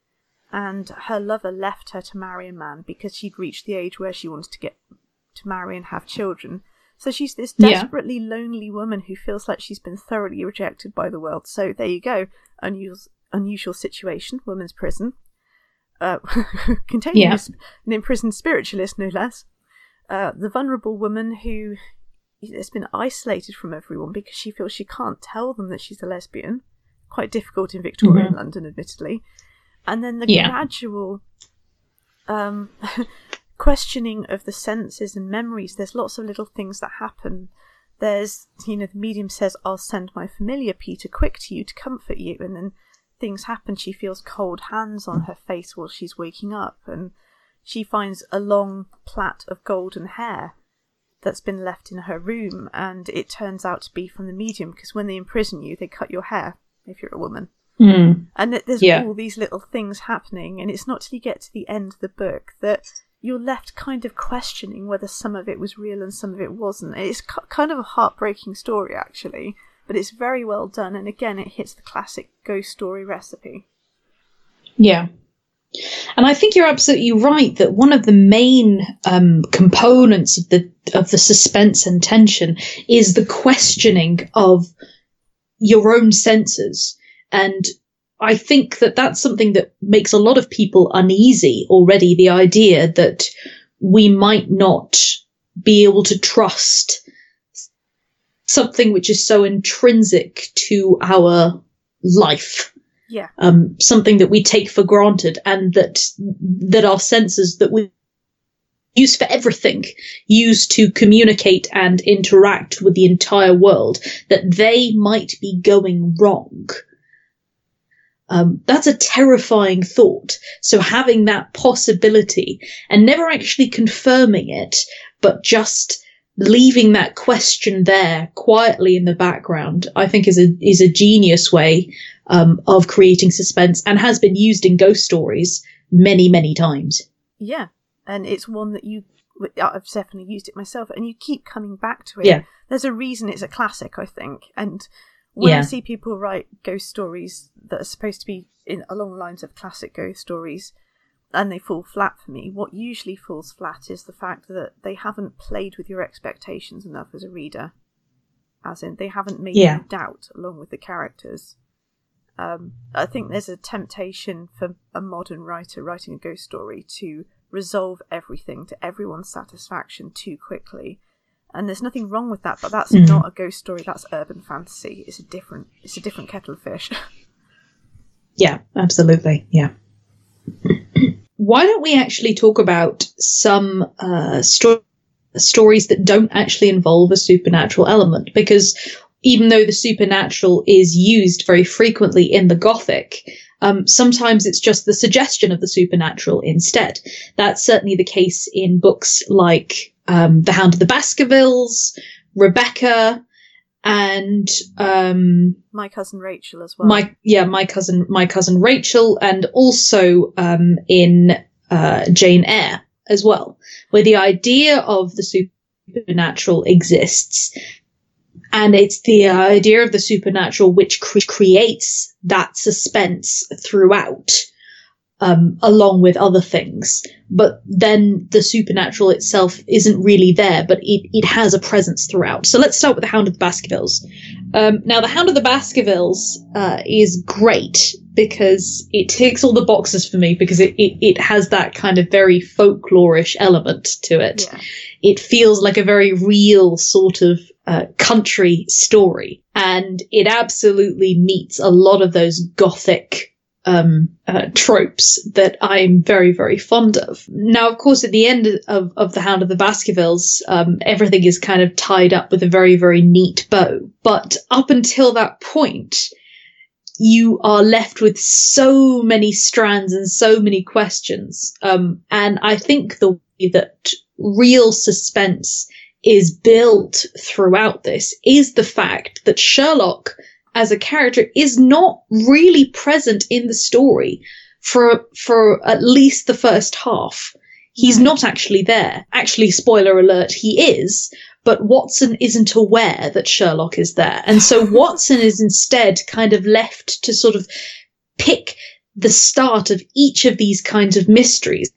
and her lover left her to marry a man because she'd reached the age where she wanted to get to marry and have children. So she's this desperately yeah. lonely woman who feels like she's been thoroughly rejected by the world. So there you go, unusual, unusual situation, women's prison. Uh, containing yeah. a, an imprisoned spiritualist, no less. Uh, the vulnerable woman who has been isolated from everyone because she feels she can't tell them that she's a lesbian. Quite difficult in Victorian mm-hmm. London, admittedly. And then the yeah. gradual um, questioning of the senses and memories. There's lots of little things that happen. There's, you know, the medium says, I'll send my familiar Peter quick to you to comfort you, and then things happen. She feels cold hands on her face while she's waking up, and she finds a long plait of golden hair that's been left in her room, and it turns out to be from the medium, because when they imprison you, they cut your hair if you're a woman. Mm. And there's yeah. all these little things happening, and it's not till you get to the end of the book that you're left kind of questioning whether some of it was real and some of it wasn't. It's kind of a heartbreaking story, actually. But it's very well done, and again, it hits the classic ghost story recipe. Yeah. And I think you're absolutely right that one of the main um, components of the of the suspense and tension is the questioning of your own senses. And I think that that's something that makes a lot of people uneasy already, the idea that we might not be able to trust something which is so intrinsic to our life. Yeah. Um, something that we take for granted, and that that our senses that we use for everything, use to communicate and interact with the entire world, that they might be going wrong. Um, that's a terrifying thought. So having that possibility and never actually confirming it, but just leaving that question there quietly in the background, I think is a is a genius way um, of creating suspense, and has been used in ghost stories many, many times. Yeah, and it's one that you, I've definitely used it myself, and you keep coming back to it. Yeah. There's a reason it's a classic, I think. And when yeah. I see people write ghost stories that are supposed to be in along the lines of classic ghost stories, and they fall flat for me, what usually falls flat is the fact that they haven't played with your expectations enough as a reader. As in, they haven't made yeah. you doubt along with the characters. Um, I think there's a temptation for a modern writer writing a ghost story to resolve everything to everyone's satisfaction too quickly. And there's nothing wrong with that, but that's mm. not a ghost story, that's urban fantasy. It's a different, it's a different kettle of fish. Yeah, absolutely, yeah. Why don't we actually talk about some uh, sto- stories that don't actually involve a supernatural element? Because even though the supernatural is used very frequently in the Gothic, Um, sometimes it's just the suggestion of the supernatural instead. That's certainly the case in books like um, The Hound of the Baskervilles, Rebecca, and um, My Cousin Rachel as well. My yeah, my cousin, my cousin Rachel, and also um, in uh, Jane Eyre as well, where the idea of the supernatural exists, and it's the idea of the supernatural which cre- creates that suspense throughout, um, along with other things. But then the supernatural itself isn't really there, but it, it has a presence throughout. So let's start with The Hound of the Baskervilles. Um, now, The Hound of the Baskervilles uh, is great because it ticks all the boxes for me, because it, it, it has that kind of very folklorish element to it. Yeah. It feels like a very real sort of uh, country story, and it absolutely meets a lot of those gothic Um, uh, tropes that I'm very, very fond of. Now, of course, at the end of, of The Hound of the Baskervilles, um, everything is kind of tied up with a very, very neat bow. But up until that point, you are left with so many strands and so many questions. Um, and I think the way that real suspense is built throughout this is the fact that Sherlock as a character is not really present in the story for for at least the first half. He's not actually there. Actually, spoiler alert, he is, but Watson isn't aware that Sherlock is there. And so Watson is instead kind of left to sort of pick the start of each of these kinds of mysteries.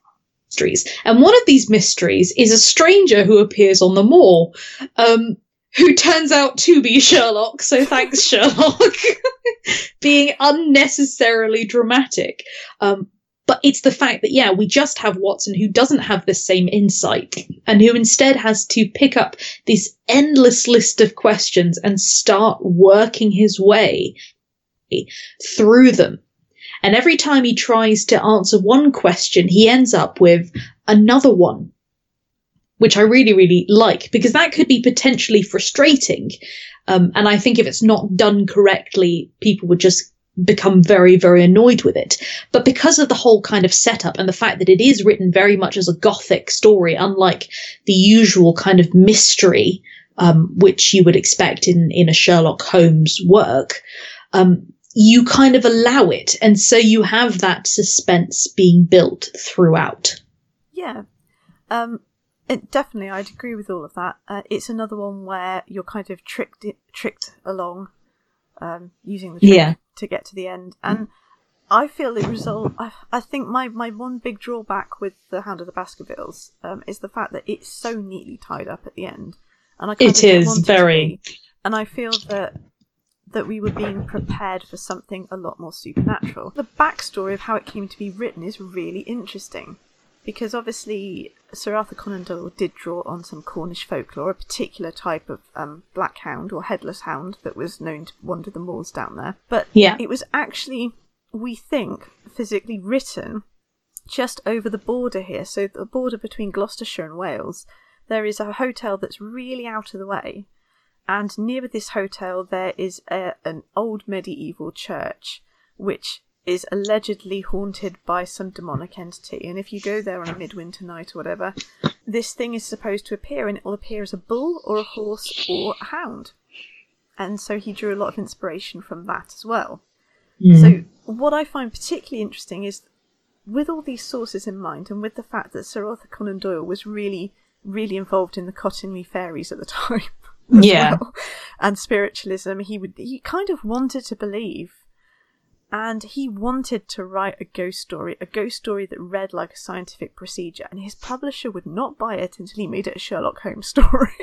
And one of these mysteries is a stranger who appears on the moor, um, who turns out to be Sherlock, so thanks, Sherlock, being unnecessarily dramatic. Um, but it's the fact that, yeah, we just have Watson, who doesn't have the same insight, and who instead has to pick up this endless list of questions and start working his way through them. And every time he tries to answer one question, he ends up with another one, which I really, really like, because that could be potentially frustrating. Um, and I think if it's not done correctly, people would just become very, very annoyed with it. But because of the whole kind of setup and the fact that it is written very much as a gothic story, unlike the usual kind of mystery, um, which you would expect in, in a Sherlock Holmes work, um, you kind of allow it. And so you have that suspense being built throughout. Yeah. Um, It, definitely, I'd agree with all of that. Uh, it's another one where you're kind of tricked tricked along, um, using the trick Yeah. to get to the end. And I feel the result. I, I think my, my one big drawback with The Hound of the Baskervilles um, is the fact that it's so neatly tied up at the end. And I kind It of didn't is want it very. to be. And I feel that that we were being prepared for something a lot more supernatural. The backstory of how it came to be written is really interesting. Because obviously Sir Arthur Conan Doyle did draw on some Cornish folklore, a particular type of um, black hound or headless hound that was known to wander the moors down there. But Yeah. it was actually, we think, physically written just over the border here. So the border between Gloucestershire and Wales, there is a hotel that's really out of the way. And near this hotel there is a, an old medieval church, which is allegedly haunted by some demonic entity, and if you go there on a midwinter night or whatever, this thing is supposed to appear, and it will appear as a bull or a horse or a hound. And so he drew a lot of inspiration from that as well. Mm. So what I find particularly interesting is, with all these sources in mind, and with the fact that Sir Arthur Conan Doyle was really, really involved in the Cottingley fairies at the time, as yeah, well, and spiritualism, he would he kind of wanted to believe. And he wanted to write a ghost story, a ghost story that read like a scientific procedure, and his publisher would not buy it until he made it a Sherlock Holmes story.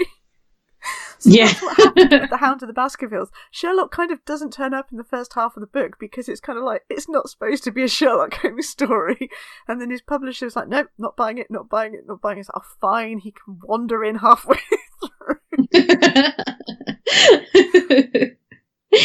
So yeah. That's what happened with The Hound of the Baskervilles. Sherlock kind of doesn't turn up in the first half of the book because it's kind of like, it's not supposed to be a Sherlock Holmes story. And then his publisher was like, nope, not buying it, not buying it, not buying it. It's like, oh, fine, he can wander in halfway through.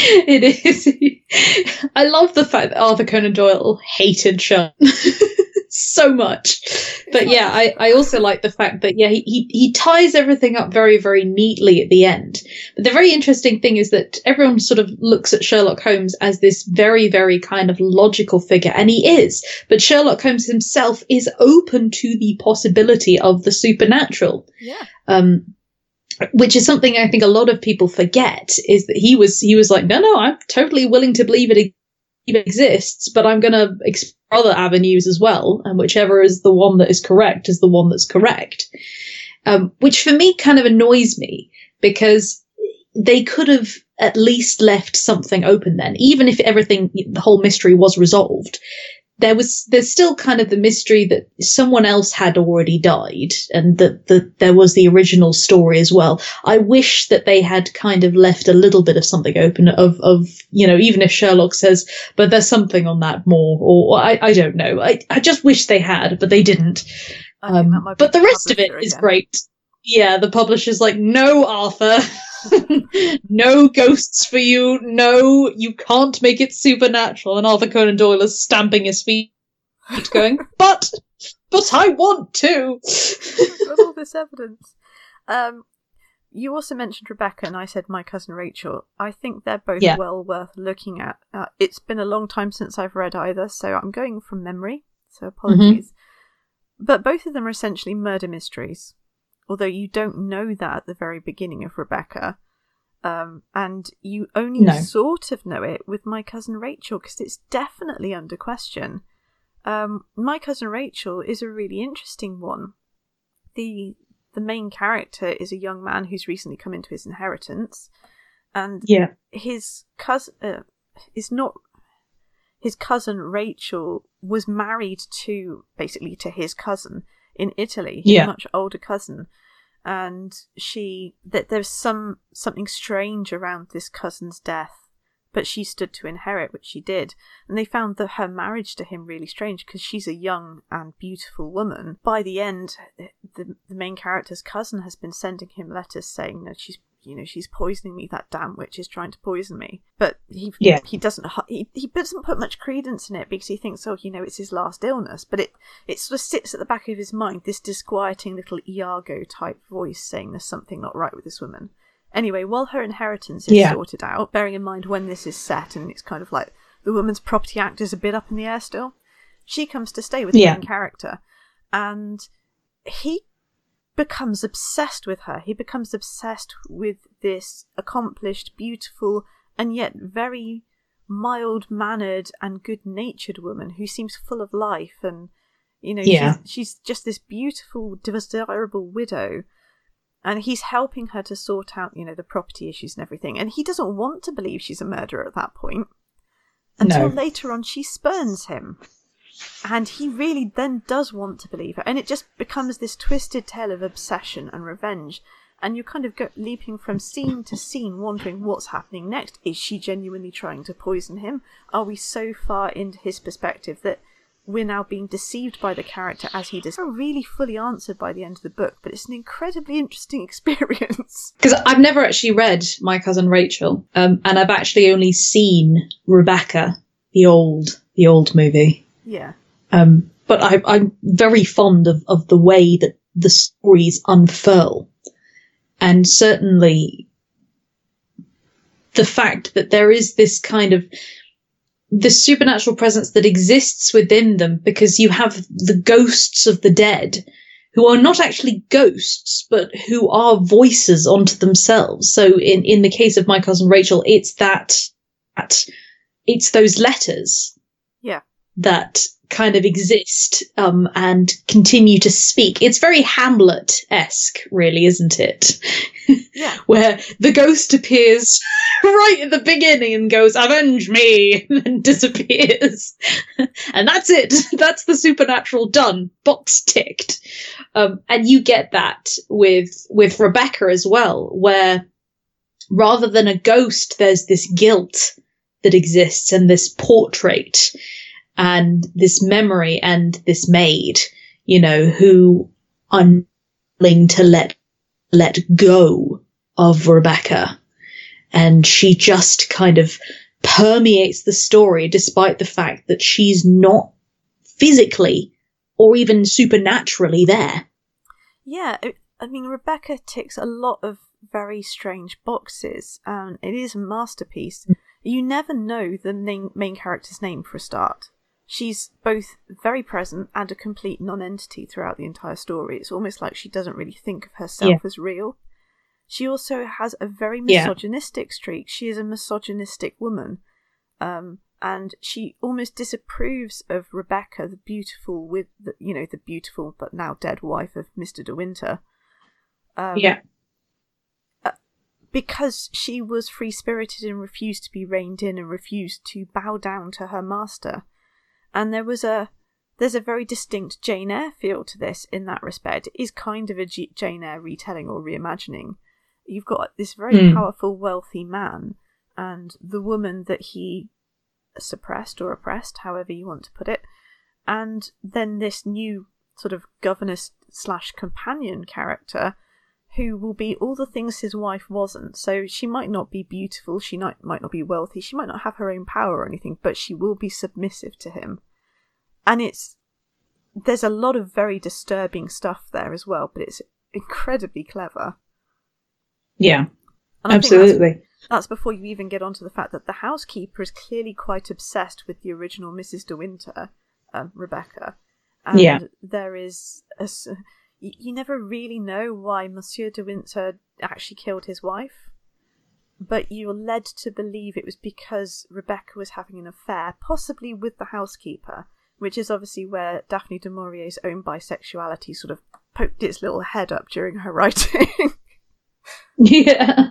It is. I love the fact that Arthur Conan Doyle hated Sherlock. so much. But yeah, I, I also like the fact that, yeah, he, he, he ties everything up very, very neatly at the end. But the very interesting thing is that everyone sort of looks at Sherlock Holmes as this very, very kind of logical figure, and he is. But Sherlock Holmes himself is open to the possibility of the supernatural. Yeah. Um, which is something I think a lot of people forget, is that he was, he was like, no, no, I'm totally willing to believe it exists, but I'm going to explore other avenues as well, and whichever is the one that is correct is the one that's correct. Um, which for me kind of annoys me, because they could have at least left something open then, even if everything, the whole mystery was resolved. There was, there's still kind of the mystery that someone else had already died, and that, that there was the original story as well. I wish that they had kind of left a little bit of something open of, of, you know, even if Sherlock says, but there's something on that more, or, or I, I don't know. I, I just wish they had, but they didn't. Um, but the rest of it again. is great. Yeah, the publisher's like, no, Arthur. No ghosts for you. No, you can't make it supernatural. And Arthur Conan Doyle is stamping his feet, going, but, but I want to. Got all this evidence. Um, you also mentioned Rebecca, and I said My Cousin Rachel. I think they're both yeah. well worth looking at. Uh, it's been a long time since I've read either, so I'm going from memory, so apologies. Mm-hmm. But both of them are essentially murder mysteries. Although you don't know that at the very beginning of Rebecca. Um, and you only no. sort of know it with My Cousin Rachel, because it's definitely under question. Um, My Cousin Rachel is a really interesting one. The the main character is a young man who's recently come into his inheritance. And yeah. his cousin uh, is not... His cousin Rachel was married to, basically, to his cousin in Italy, his yeah. much older cousin, and she that there's some something strange around this cousin's death, but she stood to inherit, which she did, and they found that her marriage to him really strange because she's a young and beautiful woman. By the end, the the main character's cousin has been sending him letters saying that she's you know she's poisoning me, that damn witch is trying to poison me, but he yeah. he doesn't he, he doesn't put much credence in it because he thinks, oh, you know it's his last illness, but it it sort of sits at the back of his mind, this disquieting little Iago type voice saying there's something not right with this woman. Anyway, while her inheritance is yeah. sorted out, bearing in mind when this is set, and it's kind of like the Woman's Property Act is a bit up in the air still, she comes to stay with the yeah. main character, and he becomes obsessed with her. He becomes obsessed with this accomplished, beautiful, and yet very mild-mannered and good-natured woman who seems full of life, and you know yeah. she's, she's just this beautiful, desirable widow, and he's helping her to sort out, you know, the property issues and everything. And he doesn't want to believe she's a murderer at that point until no. later on she spurns him. And he really then does want to believe her. And it just becomes this twisted tale of obsession and revenge. And you kind of go leaping from scene to scene, wondering what's happening next. Is she genuinely trying to poison him? Are we so far into his perspective that we're now being deceived by the character as he does? It's not really fully answered by the end of the book, but it's an incredibly interesting experience. Because I've never actually read My Cousin Rachel, um, and I've actually only seen Rebecca, the old, the old movie. Yeah. Um, but I, I'm very fond of, of the way that the stories unfurl. And certainly the fact that there is this kind of this supernatural presence that exists within them, because you have the ghosts of the dead who are not actually ghosts, but who are voices unto themselves. So in, in the case of My Cousin Rachel, it's that, that it's those letters. Yeah. That kind of exist um, and continue to speak. It's very Hamlet-esque, really, isn't it? Yeah. Where the ghost appears right at the beginning and goes, "Avenge me," and then disappears. And that's it. That's the supernatural done. Box ticked. Um, and you get that with with Rebecca as well, where rather than a ghost, there's this guilt that exists and this portrait and this memory and this maid, you know, who are willing to let let go of Rebecca. And she just kind of permeates the story, despite the fact that she's not physically or even supernaturally there. Yeah, I mean, Rebecca ticks a lot of very strange boxes, and it is a masterpiece. Mm. You never know the main, main character's name for a start. She's both very present and a complete non-entity throughout the entire story. It's almost like she doesn't really think of herself yeah. as real. She also has a very misogynistic yeah. streak. She is a misogynistic woman. Um, and she almost disapproves of Rebecca, the beautiful, with the, you know, the beautiful but now dead wife of Mister De Winter. Um, yeah. Uh, because she was free-spirited and refused to be reined in and refused to bow down to her master. And there was a, there's a very distinct Jane Eyre feel to this in that respect. It is kind of a G- Jane Eyre retelling or reimagining. You've got this very mm. powerful, wealthy man, and the woman that he suppressed or oppressed, however you want to put it, and then this new sort of governess slash companion character who will be all the things his wife wasn't. So she might not be beautiful, she might, might not be wealthy, she might not have her own power or anything, but she will be submissive to him. And it's, there's a lot of very disturbing stuff there as well, but it's incredibly clever. Yeah, and absolutely. That's, that's before you even get onto the fact that the housekeeper is clearly quite obsessed with the original Missus De Winter, um, Rebecca. And yeah. there is a, you never really know why Monsieur De Winter actually killed his wife, but you're led to believe it was because Rebecca was having an affair, possibly with the housekeeper, which is obviously where Daphne du Maurier's own bisexuality sort of poked its little head up during her writing. Yeah.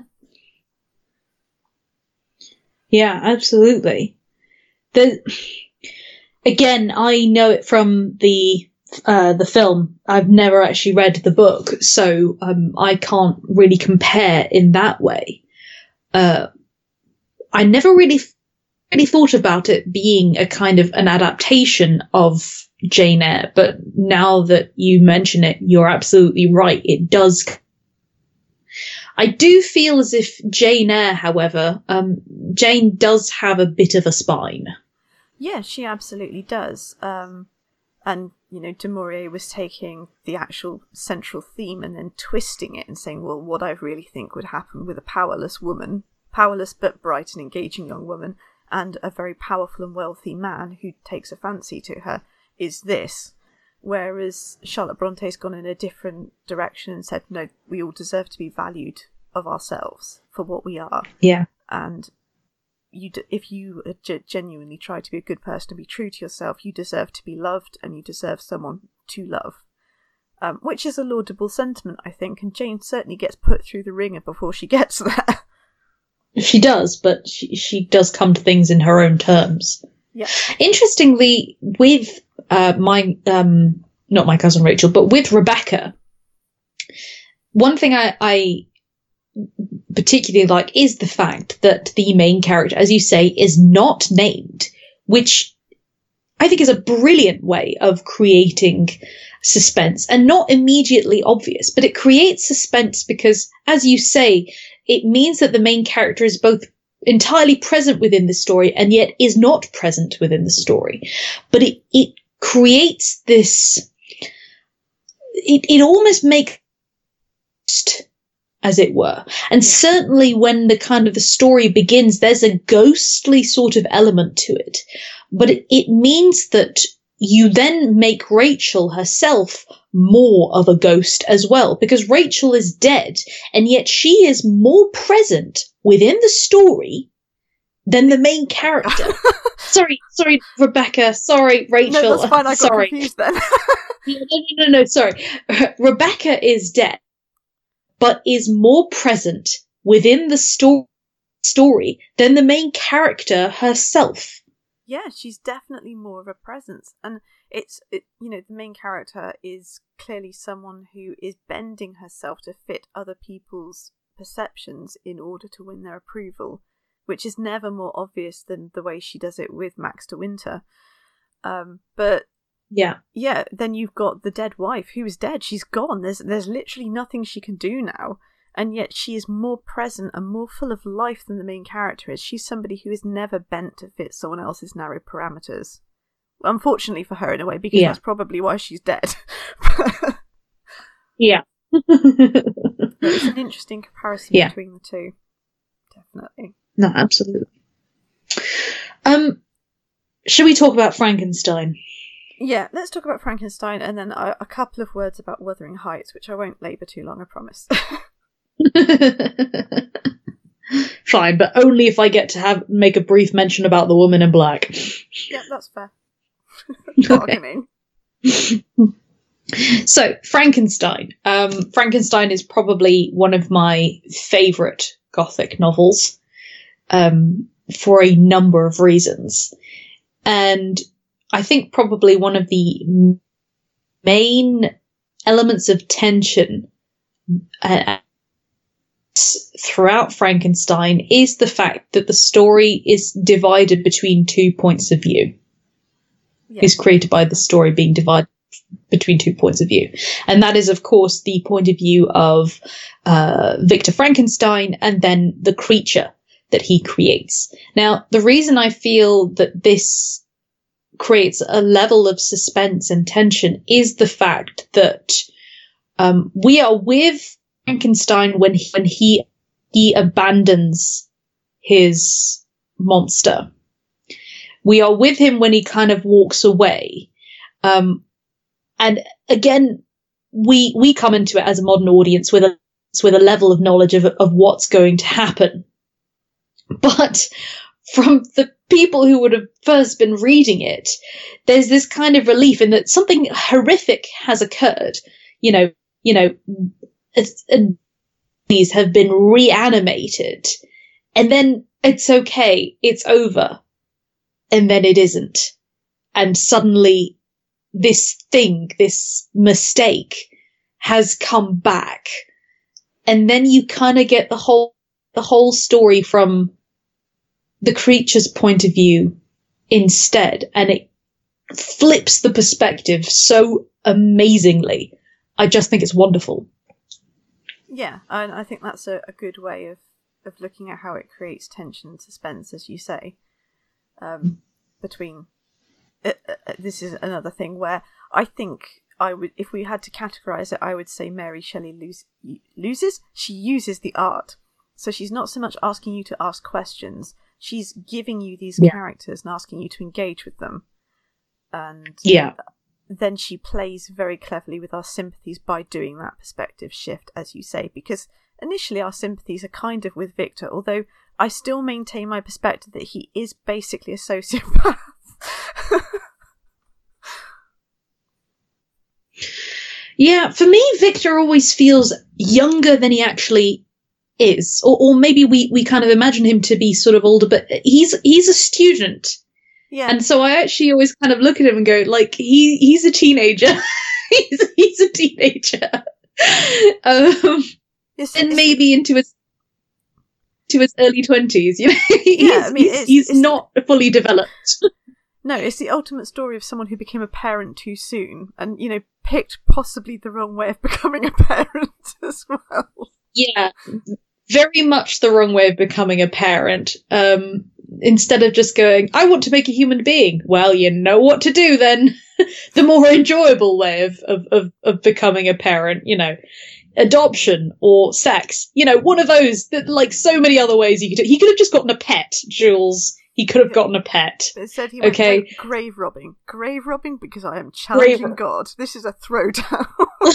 Yeah, absolutely. The again, I know it from the uh, the film. I've never actually read the book, so um, I can't really compare in that way. Uh, I never really really thought about it being a kind of an adaptation of Jane Eyre, but now that you mention it, you're absolutely right. It does. I do feel as if Jane Eyre, however, um, Jane does have a bit of a spine. Yeah, she absolutely does. Um, and, you know, Du Maurier was taking the actual central theme and then twisting it and saying, well, what I really think would happen with a powerless woman, powerless but bright and engaging young woman, and a very powerful and wealthy man who takes a fancy to her, is this. Whereas Charlotte Bronte's gone in a different direction and said, no, we all deserve to be valued of ourselves for what we are. Yeah. And you, d- if you g- genuinely try to be a good person and be true to yourself, you deserve to be loved and you deserve someone to love. Um, which is a laudable sentiment, I think, and Jane certainly gets put through the ringer before she gets there. She does, but she, she does come to things in her own terms. Yeah. Interestingly, with uh, my, um, not my cousin Rachel, but with Rebecca, one thing I, I particularly like is the fact that the main character, as you say, is not named, which I think is a brilliant way of creating suspense and not immediately obvious, but it creates suspense because, as you say, it means that the main character is both entirely present within the story and yet is not present within the story. But it, it creates this, it, it almost makes, as it were. And yeah. Certainly when the kind of the story begins, there's a ghostly sort of element to it. But it, it means that you then make Rachel herself more of a ghost as well, because Rachel is dead, and yet she is more present within the story than the main character. sorry, sorry, Rebecca. Sorry, Rachel. No, that's fine. I got sorry. confused then. no, no, no, no, sorry. Rebecca is dead, but is more present within the sto- story than the main character herself. Yeah, she's definitely more of a presence. And it's, it, you know, the main character is clearly someone who is bending herself to fit other people's perceptions in order to win their approval, which is never more obvious than the way she does it with Max de Winter. Um, but yeah, yeah, then you've got the dead wife who is dead. She's gone. There's there's literally nothing she can do now. And yet she is more present and more full of life than the main character is. She's somebody who is never bent to fit someone else's narrow parameters, unfortunately for her in a way, because Yeah. that's probably why she's dead. Yeah. It's an interesting comparison Yeah. between the two. Definitely. No, absolutely. Um, should we talk about Frankenstein? Yeah, let's talk about Frankenstein, and then a, a couple of words about Wuthering Heights, which I won't labour too long, I promise. Fine, but only if I get to have make a brief mention about the woman in black. Yeah, that's fair. Bargaining. So, Frankenstein. Um, Frankenstein is probably one of my favourite Gothic novels, um, for a number of reasons. And I think probably one of the m- main elements of tension uh, throughout Frankenstein is the fact that the story is divided between two points of view. Yeah. Is created by the story being divided between two points of view. And that is, of course, the point of view of uh, Victor Frankenstein and then the creature that he creates. Now, the reason I feel that this creates a level of suspense and tension is the fact that um, we are with Frankenstein when he, when he he abandons his monster. We are with him when he kind of walks away. Um, and again, we we come into it as a modern audience with a with a level of knowledge of of what's going to happen. But from the people who would have first been reading it, there's this kind of relief in that something horrific has occurred. You know, you know, it's, uh, these have been reanimated, and then it's okay, it's over, and then it isn't, and suddenly this thing, this mistake, has come back, and then you kind of get the whole the whole story from the creature's point of view instead, and it flips the perspective so amazingly. I just think it's wonderful. Yeah, and I think that's a, a good way of, of looking at how it creates tension and suspense, as you say, um, between... Uh, uh, this is another thing where I think I would, if we had to categorise it, I would say Mary Shelley lose, loses. She uses the art. So she's not so much asking you to ask questions, she's giving you these Yeah. characters and asking you to engage with them. And Yeah. then she plays very cleverly with our sympathies by doing that perspective shift, as you say, because initially our sympathies are kind of with Victor, although I still maintain my perspective that he is basically a sociopath. Yeah, for me, Victor always feels younger than he actually is, or, or maybe we, we kind of imagine him to be sort of older, but he's he's a student. Yeah. And so I actually always kind of look at him and go, like, he he's a teenager. he's he's a teenager. um, It's- and it's- maybe into his to his early twenties. You know, he's, Yeah, I mean, he's, it's- he's it's- not fully developed. No, it's the ultimate story of someone who became a parent too soon and, you know, picked possibly the wrong way of becoming a parent as well. Yeah, very much the wrong way of becoming a parent. Um, instead of just going, I want to make a human being. Well, you know what to do then. The more enjoyable way of, of, of, of becoming a parent, you know, adoption or sex. You know, one of those, that, like so many other ways you could do. He could have just gotten a pet, Jules. He could have gotten a pet. But instead he went, Okay. "No, grave robbing. Grave robbing because I am challenging Grave- God. This is a throwdown."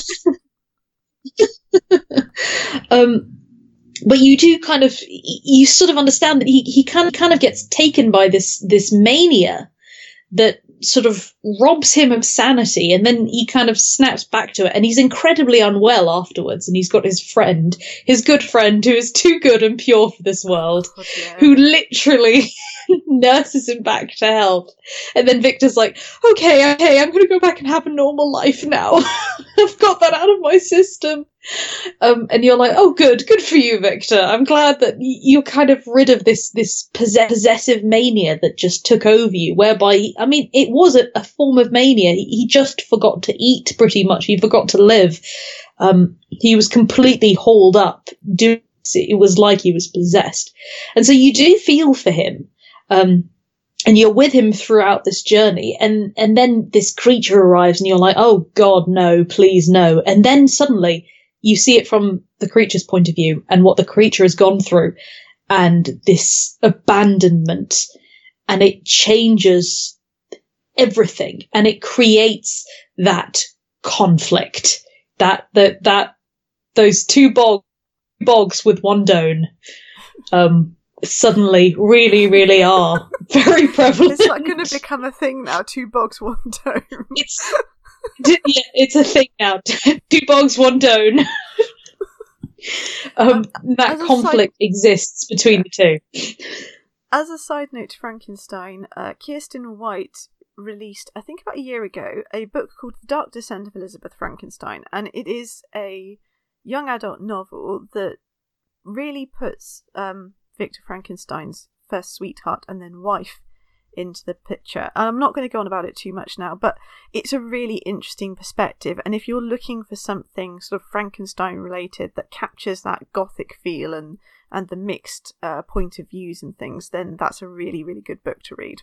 um, but you do kind of, you sort of understand that he, he kind of, kind of gets taken by this, this mania that sort of robs him of sanity, and then he kind of snaps back to it, and he's incredibly unwell afterwards, and he's got his friend, his good friend, who is too good and pure for this world, God, yeah. who literally nurses him back to health. And then Victor's like, okay, okay, I'm going to go back and have a normal life now. I've got that out of my system. Um, and you're like, oh, good, good for you, Victor. I'm glad that y- you're kind of rid of this this possess- possessive mania that just took over you, whereby, I mean, it was a, a form of mania. He, he just forgot to eat, pretty much. He forgot to live. Um, he was completely hauled up. Doing, it was like he was possessed. And so you do feel for him. Um, and you're with him throughout this journey, and and then this creature arrives and you're like, oh god, no, please no. And then suddenly you see it from the creature's point of view and what the creature has gone through, and this abandonment, and it changes everything, and it creates that conflict, that that that those two bog, bogs with one dome um suddenly really really are very prevalent. Is that going to become a thing now? Two bogs, one dome. It's yeah, it's a thing now. Two bogs, one dome. um, um, that conflict side... exists between the two. As a side note to Frankenstein, uh, Kirsten White released, I think about a year ago, a book called The Dark Descent of Elizabeth Frankenstein, and it is a young adult novel that really puts um, Victor Frankenstein's first sweetheart and then wife into the picture. And I'm not going to go on about it too much now, but it's a really interesting perspective, and if you're looking for something sort of Frankenstein related that captures that gothic feel and, and the mixed uh, point of views and things, then that's a really, really good book to read.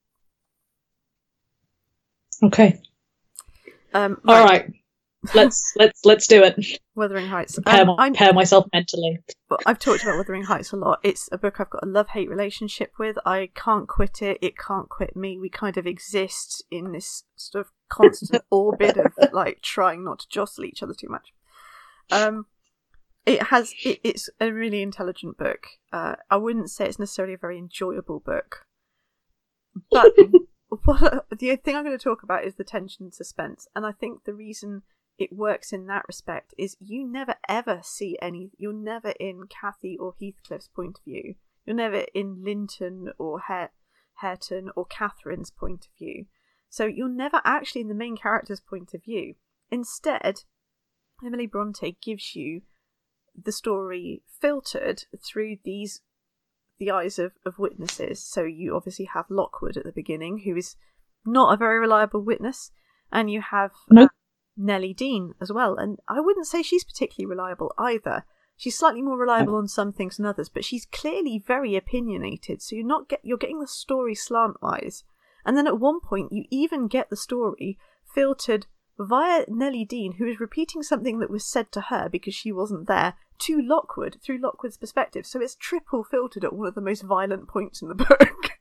Okay. Um, All right. right. Let's let's let's do it. Wuthering Heights. Prepare, um, my, prepare myself mentally. Well, I've talked about Wuthering Heights a lot. It's a book I've got a love-hate relationship with. I can't quit it. It can't quit me. We kind of exist in this sort of constant orbit of like trying not to jostle each other too much. Um, it has. It, it's a really intelligent book. Uh, I wouldn't say it's necessarily a very enjoyable book, but what the thing I'm going to talk about is the tension and suspense, and I think the reason it works in that respect is you never ever see any, you're never in Kathy or Heathcliff's point of view, you're never in Linton or Her- Hareton or Catherine's point of view, so you're never actually in the main character's point of view. Instead, Emily Bronte gives you the story filtered through these the eyes of, of witnesses. So you obviously have Lockwood at the beginning, who is not a very reliable witness, and you have nope. uh, Nellie Dean as well, and I wouldn't say she's particularly reliable either. She's slightly more reliable on some things than others, but she's clearly very opinionated, so you're not get you're getting the story slantwise. And then at one point you even get the story filtered via Nellie Dean, who is repeating something that was said to her because she wasn't there, to Lockwood through Lockwood's perspective. So it's triple filtered at one of the most violent points in the book.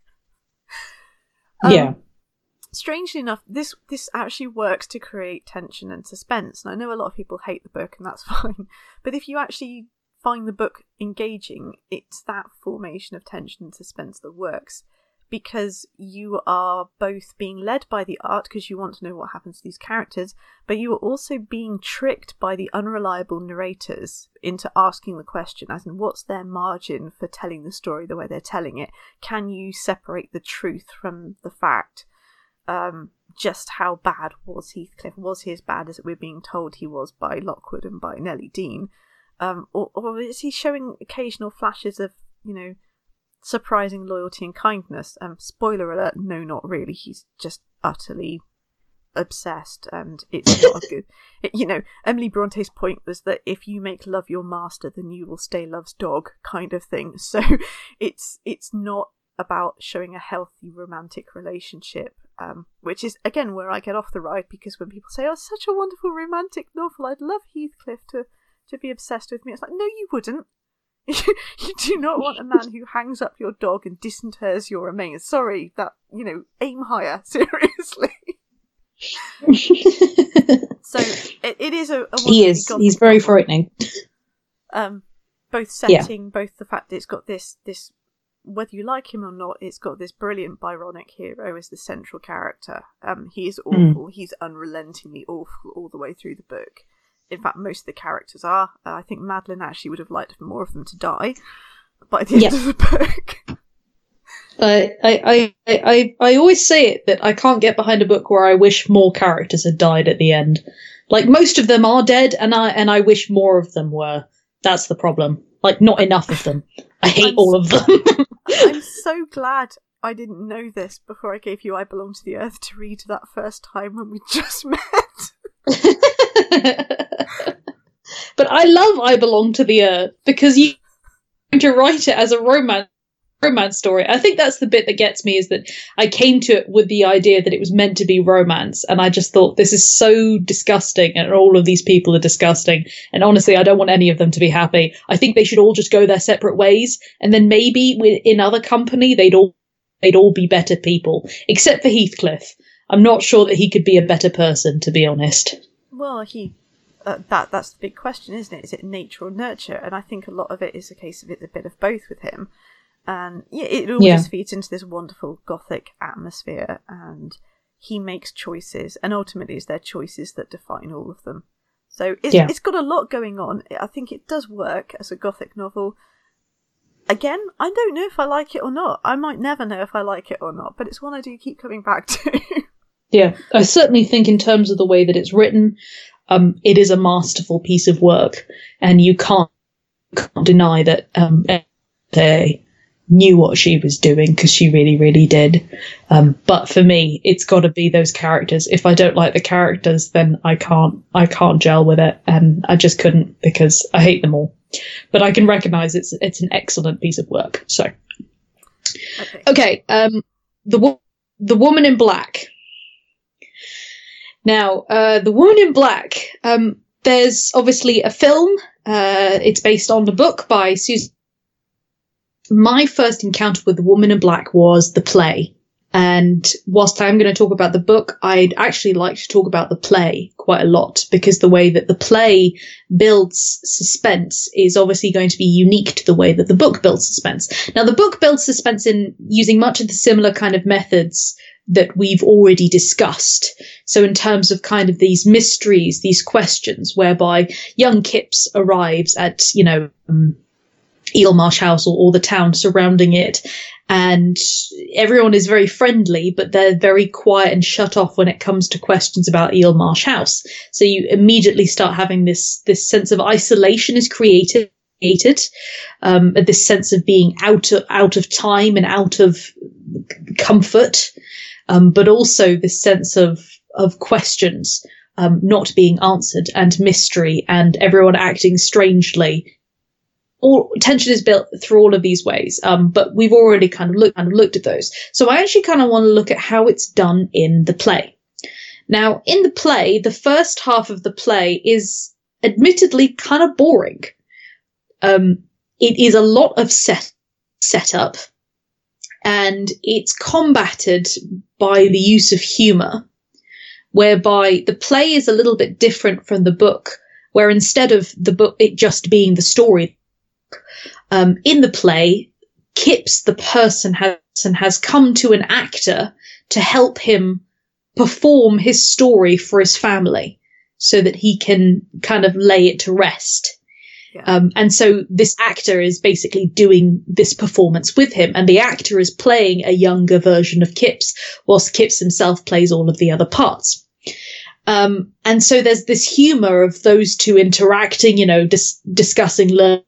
um, yeah. Strangely enough, this this actually works to create tension and suspense. And I know a lot of people hate the book, and that's fine. But if you actually find the book engaging, it's that formation of tension and suspense that works. Because you are both being led by the art, because you want to know what happens to these characters, but you are also being tricked by the unreliable narrators into asking the question, as in, what's their margin for telling the story the way they're telling it? Can you separate the truth from the fact? Um, just how bad was Heathcliff? Was he as bad as we're being told he was by Lockwood and by Nellie Dean? Um, or, or is he showing occasional flashes of, you know, surprising loyalty and kindness? Um, spoiler alert, no, not really. He's just utterly obsessed, and it's not a good... It, you know, Emily Bronte's point was that if you make love your master, then you will stay love's dog, kind of thing. So it's it's not about showing a healthy romantic relationship, um, which is, again, where I get off the ride, because when people say, oh, such a wonderful romantic novel, I'd love Heathcliff to, to be obsessed with me, it's like, no, you wouldn't. You do not want a man who hangs up your dog and disinters your remains. Sorry, that, you know, aim higher, seriously. So it, it is a, a he is he's very novel. Frightening. Um, both setting, yeah. both the fact that it's got this this whether you like him or not, it's got this brilliant Byronic hero as the central character. Um, he is awful. Mm. He's unrelentingly awful all the way through the book. In fact, most of the characters are. Uh, I think Madeline actually would have liked for more of them to die by the end yeah. of the book. Uh, I, I, I, I always say it that I can't get behind a book where I wish more characters had died at the end. Like, most of them are dead, and I and I wish more of them were. That's the problem. Like, not enough of them. I hate I'm all of them. I'm so glad I didn't know this before I gave you I Belong to the Earth to read that first time when we just met. But I love I Belong to the Earth because you to write it as a romance romance story. I think that's the bit that gets me, is that I came to it with the idea that it was meant to be romance, and I just thought, this is so disgusting, and all of these people are disgusting, and honestly I don't want any of them to be happy. I think they should all just go their separate ways, and then maybe in other company they'd all they'd all be better people, except for Heathcliff. I'm not sure that he could be a better person, to be honest. Well, he uh, that that's the big question, isn't it? Is it nature or nurture? And I think a lot of it is a case of it's a bit of both with him. And yeah, it all yeah. just feeds into this wonderful gothic atmosphere, and he makes choices, and ultimately it's their choices that define all of them. So it's, yeah. it's got a lot going on. I think it does work as a gothic novel. Again, I don't know if I like it or not. I might never know if I like it or not, but it's one I do keep coming back to. Yeah, I certainly think in terms of the way that it's written, um, it is a masterful piece of work, and you can't, can't deny that um, they knew what she was doing, because she really, really did. Um, but for me, it's got to be those characters. If I don't like the characters, then I can't, I can't gel with it, and I just couldn't, because I hate them all. But I can recognise it's it's an excellent piece of work. So, okay, okay um, the the Woman in Black. Now, uh, the Woman in Black. Um, there's obviously a film. Uh, it's based on the book by Susan. My first encounter with The Woman in Black was the play. And whilst I'm going to talk about the book, I'd actually like to talk about the play quite a lot, because the way that the play builds suspense is obviously going to be unique to the way that the book builds suspense. Now, the book builds suspense in using much of the similar kind of methods that we've already discussed. So in terms of kind of these mysteries, these questions, whereby young Kipps arrives at, you know, um, Eelmarsh House, or, or the town surrounding it, and everyone is very friendly, but they're very quiet and shut off when it comes to questions about Eelmarsh House. So you immediately start having this this sense of isolation is created, created um, this sense of being out of, out of time and out of comfort, um, but also this sense of of questions um, not being answered, and mystery, and everyone acting strangely. All tension is built through all of these ways, um, but we've already kind of looked kind of looked at those. So I actually kind of want to look at how it's done in the play. Now, in the play, the first half of the play is admittedly kind of boring. Um, it is a lot of set setup, and it's combated by the use of humour, whereby the play is a little bit different from the book, where instead of the book it just being the story. Um, in the play, Kipps, the person, has, has come to an actor to help him perform his story for his family, so that he can kind of lay it to rest. Yeah. Um, and so this actor is basically doing this performance with him, and the actor is playing a younger version of Kipps, whilst Kipps himself plays all of the other parts. Um, and so there's this humour of those two interacting, you know, dis- discussing learning.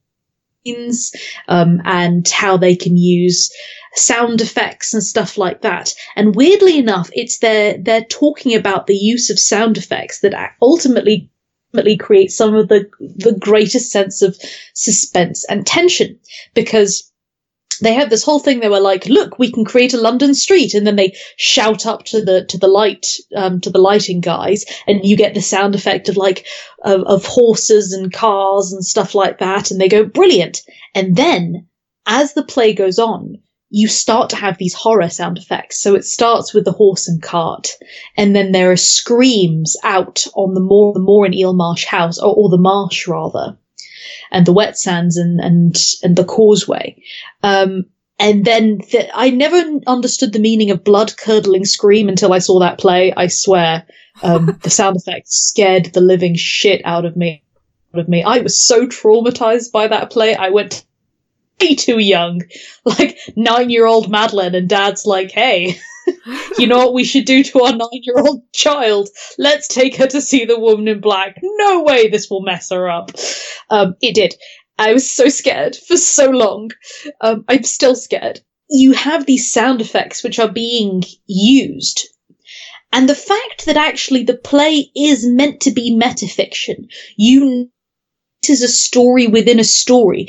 Um, and how they can use sound effects and stuff like that. And weirdly enough, it's their they're talking about the use of sound effects that ultimately ultimately create some of the the greatest sense of suspense and tension, because they have this whole thing. They were like, look, we can create a London street, and then they shout up to the to the light um, to the lighting guys, and you get the sound effect of like of, of horses and cars and stuff like that, and they go brilliant. And then as the play goes on, you start to have these horror sound effects. So it starts with the horse and cart, and then there are screams out on the moor, the moor in Eelmarsh House, or, or the marsh rather, and the wet sands and and and the causeway. Um, and then the, I never understood the meaning of blood curdling scream until I saw that play. I swear, um, the sound effects scared the living shit out of me. Out of me, I was so traumatized by that play. I went way too young, like nine-year-old Madeline, and Dad's like, "Hey, you know what we should do to our nine-year-old child? Let's take her to see The Woman in Black. No way this will mess her up." Um, it did. I was so scared for so long. Um, I'm still scared. You have these sound effects which are being used. And the fact that actually the play is meant to be metafiction, you, this is a story within a story.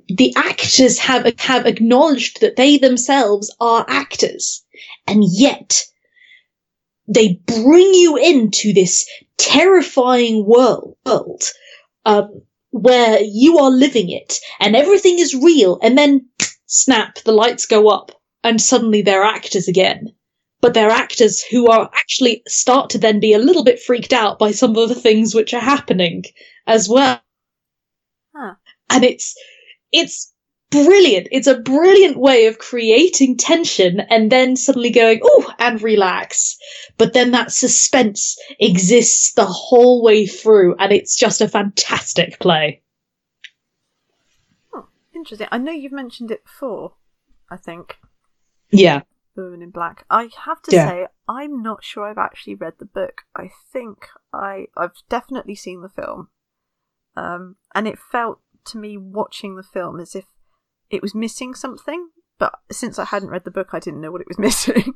the actors have have acknowledged that they themselves are actors, and yet they bring you into this terrifying world, world um, where you are living it, and everything is real, and then snap, the lights go up, and suddenly they're actors again. But they're actors who are actually start to then be a little bit freaked out by some of the things which are happening as well. Huh. And it's it's brilliant. It's a brilliant way of creating tension and then suddenly going, oh, and relax. But then that suspense exists the whole way through, and it's just a fantastic play. Oh, interesting. I know you've mentioned it before, I think. Yeah. The Woman in Black. I have to Yeah. say, I'm not sure I've actually read the book. I think I, I've definitely seen the film. Um, and it felt to me watching the film as if it was missing something, but since I hadn't read the book, I didn't know what it was missing.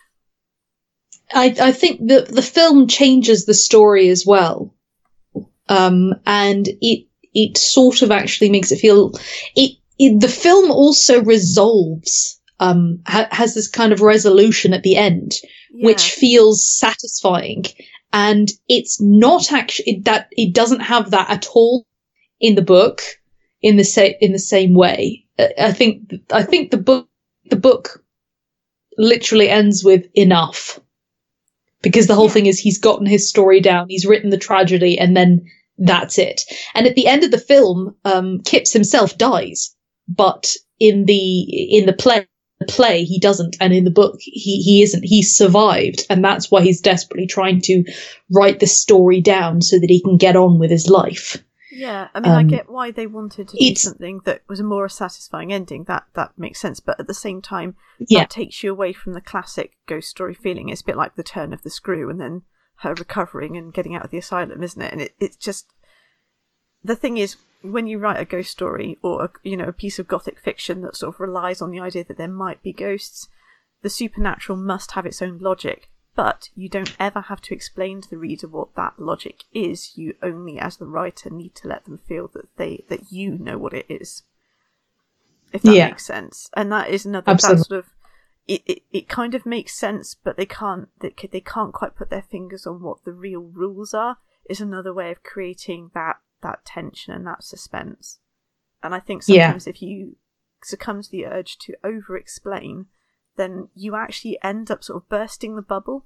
I, I think that the film changes the story as well. Um, and it, it sort of actually makes it feel, it, it the film also resolves, um, ha- has this kind of resolution at the end, Yeah. which feels satisfying. And it's not actually, that, it doesn't have that at all in the book in the sa- in the same way. I think, I think the book, the book literally ends with enough. Because the whole Yeah. thing is he's gotten his story down, he's written the tragedy, and then that's it. And at the end of the film, um, Kipps himself dies, but in the in the play, the play he doesn't, and in the book he he isn't. He's survived, and that's why he's desperately trying to write the story down so that he can get on with his life. Yeah, I mean, I Um, get why they wanted to do it's- something that was a more satisfying ending. That that makes sense, but at the same time, Yeah. that takes you away from the classic ghost story feeling. It's a bit like the turn of the screw, and then her recovering and getting out of the asylum, isn't it? And it, it's just the thing is, when you write a ghost story or a, you know a piece of gothic fiction that sort of relies on the idea that there might be ghosts, the supernatural must have its own logic. But you don't ever have to explain to the reader what that logic is. You only, as the writer, need to let them feel that they that you know what it is. If that Yeah. makes sense. And that is another Absolutely. that sort of it, it, it kind of makes sense, but they can't they, ca- they can't quite put their fingers on what the real rules are. Is another way of creating that that tension and that suspense. And I think Yeah. sometimes if you succumb to the urge to over explain, then you actually end up sort of bursting the bubble.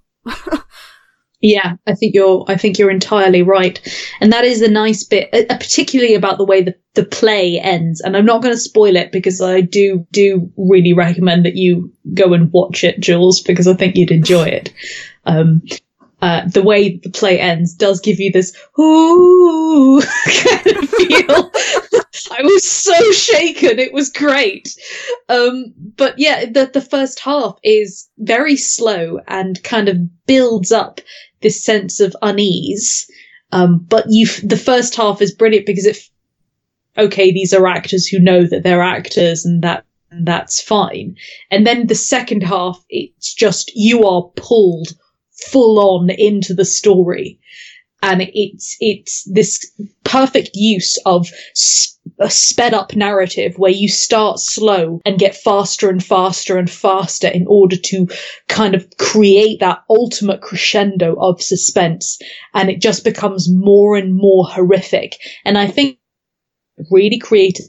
Yeah, I think you're. I think you're entirely right, and that is a nice bit, uh, particularly about the way the the play ends. And I'm not going to spoil it because I do do really recommend that you go and watch it, Jules, because I think you'd enjoy it. Um, uh, the way the play ends does give you this ooh kind of feel. I was so shaken. It was great. Um, but yeah, the, the first half is very slow and kind of builds up this sense of unease. Um, but you, the first half is brilliant because it, okay, these are actors who know that they're actors, and that, and that's fine. And then the second half, it's just, you are pulled full on into the story. And it's, it's this perfect use of sp- a sped up narrative where you start slow and get faster and faster and faster in order to kind of create that ultimate crescendo of suspense. And it just becomes more and more horrific. And I think really created,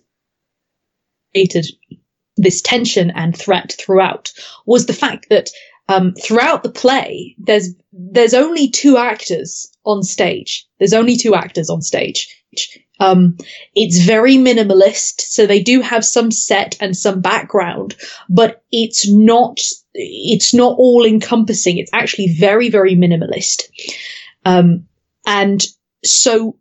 created this tension and threat throughout was the fact that Um, throughout the play, there's there's only two actors on stage. There's only two actors on stage. Um, it's very minimalist, so they do have some set and some background, but it's not it's not all encompassing. It's actually very very minimalist, um, and so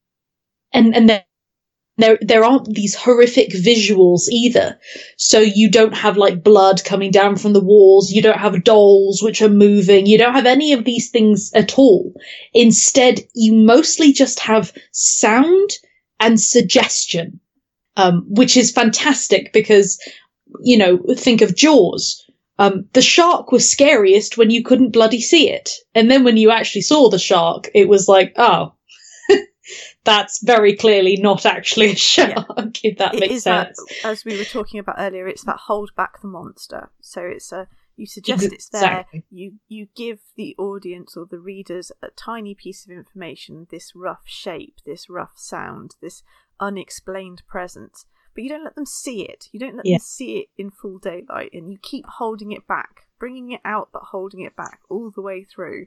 and and then. There, there aren't these horrific visuals either. So you don't have like blood coming down from the walls. You don't have dolls which are moving. You don't have any of these things at all. Instead, you mostly just have sound and suggestion, um, which is fantastic because, you know, think of Jaws. Um, the shark was scariest when you couldn't bloody see it. And then when you actually saw the shark, it was like, oh, that's very clearly not actually a shark, Yeah. if that It makes is sense. that, as we were talking about earlier, it's that hold back the monster. So it's a you suggest it's there, Exactly. you you give the audience or the readers a tiny piece of information, this rough shape, this rough sound, this unexplained presence, but you don't let them see it. You don't let Yeah. them see it in full daylight, and you keep holding it back, bringing it out, but holding it back all the way through.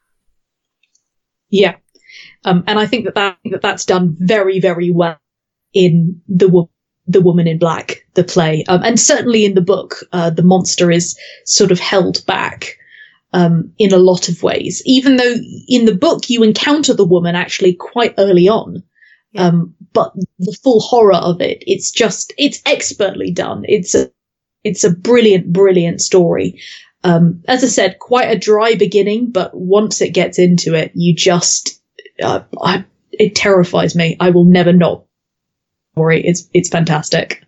Yeah. Um, and I think that, that that that's done very, very well in the wo- the Woman in Black, the play, um, and certainly in the book. Uh, the monster is sort of held back um, in a lot of ways, even though in the book you encounter the woman actually quite early on. Yeah. Um, but the full horror of it, it's just it's expertly done. It's a it's a brilliant, brilliant story. Um, as I said, quite a dry beginning, but once it gets into it, you just, uh, I, it terrifies me. I will never not worry. It's, it's fantastic.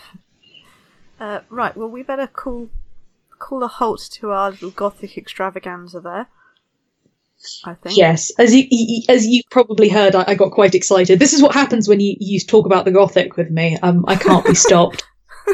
Uh, right, well, we better call call a halt to our little gothic extravaganza there, I think. Yes, as you, you as you probably heard, I, I got quite excited. This is what happens when you, you talk about the gothic with me. Um, I can't be stopped.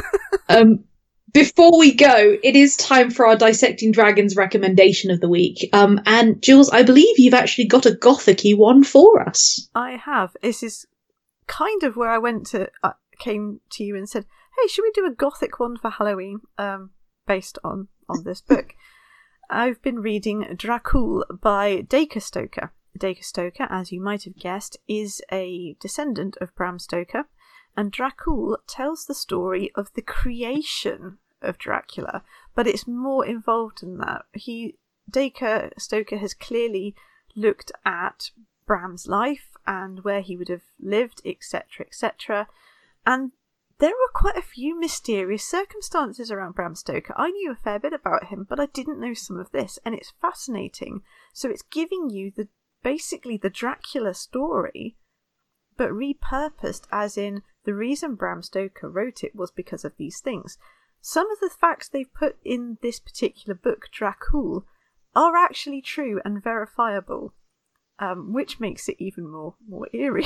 um, Before we go, it is time for our Dissecting Dragons recommendation of the week. Um, and Jules, I believe you've actually got a gothic-y one for us. I have. This is kind of where I went to, uh, came to you and said, hey, should we do a gothic one for Halloween, um, based on, on this book? I've been reading Dracul by Dacre Stoker. Dacre Stoker, as you might have guessed, is a descendant of Bram Stoker. And Dracul tells the story of the creation of Dracula, but it's more involved than that. He, Dacre Stoker has clearly looked at Bram's life and where he would have lived, et cetera, et cetera. And there are quite a few mysterious circumstances around Bram Stoker. I knew a fair bit about him, but I didn't know some of this, and it's fascinating. So it's giving you the basically the Dracula story, but repurposed, as in the reason Bram Stoker wrote it was because of these things. Some of the facts they've put in this particular book, Dracul, are actually true and verifiable, um, which makes it even more, more eerie.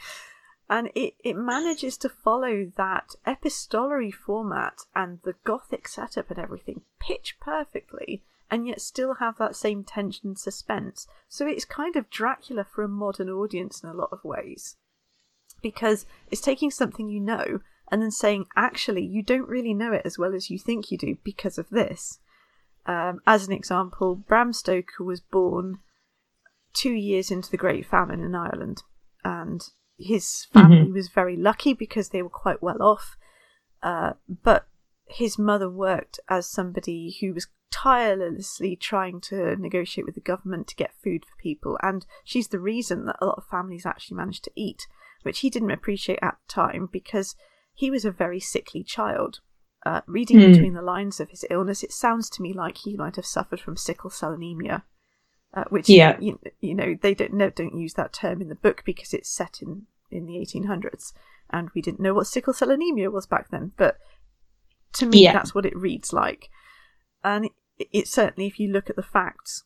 And it, it manages to follow that epistolary format and the gothic setup and everything pitch perfectly, and yet still have that same tension and suspense. So it's kind of Dracula for a modern audience in a lot of ways. Because it's taking something you know and then saying, actually, you don't really know it as well as you think you do because of this. Um, as an example, Bram Stoker was born two years into the Great Famine in Ireland. And his family mm-hmm. was very lucky because they were quite well off. Uh, but his mother worked as somebody who was tirelessly trying to negotiate with the government to get food for people. And she's the reason that a lot of families actually managed to eat, which he didn't appreciate at the time because he was a very sickly child. Uh, reading mm. between the lines of his illness, it sounds to me like he might have suffered from sickle cell anemia, uh, which yeah. you, you know they don't no, don't use that term in the book because it's set in, in the eighteen hundreds, and we didn't know what sickle cell anemia was back then. But to me, yeah. that's what it reads like, and it, it certainly, if you look at the facts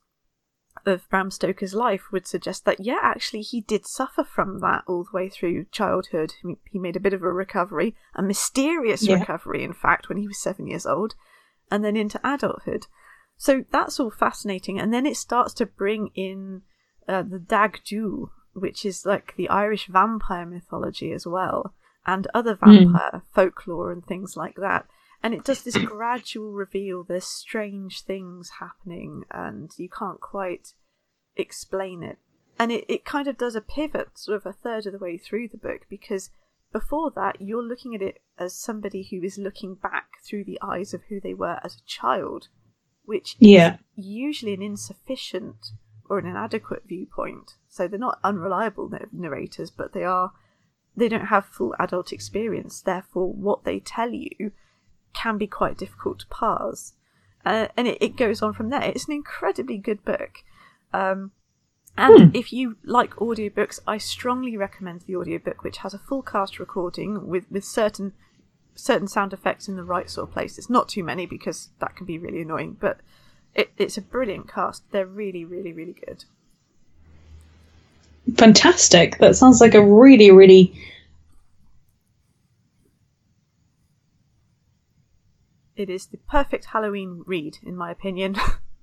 of Bram Stoker's life, would suggest that, yeah, actually he did suffer from that all the way through childhood. I mean, he made a bit of a recovery, a mysterious yeah. recovery, in fact, when he was seven years old, and then into adulthood. So that's all fascinating. And then it starts to bring in uh, the Dag Dhu, which is like the Irish vampire mythology as well, and other vampire mm. folklore and things like that. And it does this gradual reveal. There's strange things happening and you can't quite explain it. And it, it kind of does a pivot sort of a third of the way through the book, because before that you're looking at it as somebody who is looking back through the eyes of who they were as a child, which yeah. is usually an insufficient or an inadequate viewpoint. So they're not unreliable narrators, but they are they don't have full adult experience. Therefore, what they tell you can be quite difficult to parse. Uh, and it, it goes on from there. It's an incredibly good book. Um, and hmm. if you like audiobooks, I strongly recommend the audiobook, which has a full cast recording with, with certain certain sound effects in the right sort of places. Not too many, because that can be really annoying, but it, it's a brilliant cast. They're really, really, really good. Fantastic. That sounds like a really, really... It is the perfect Halloween read, in my opinion.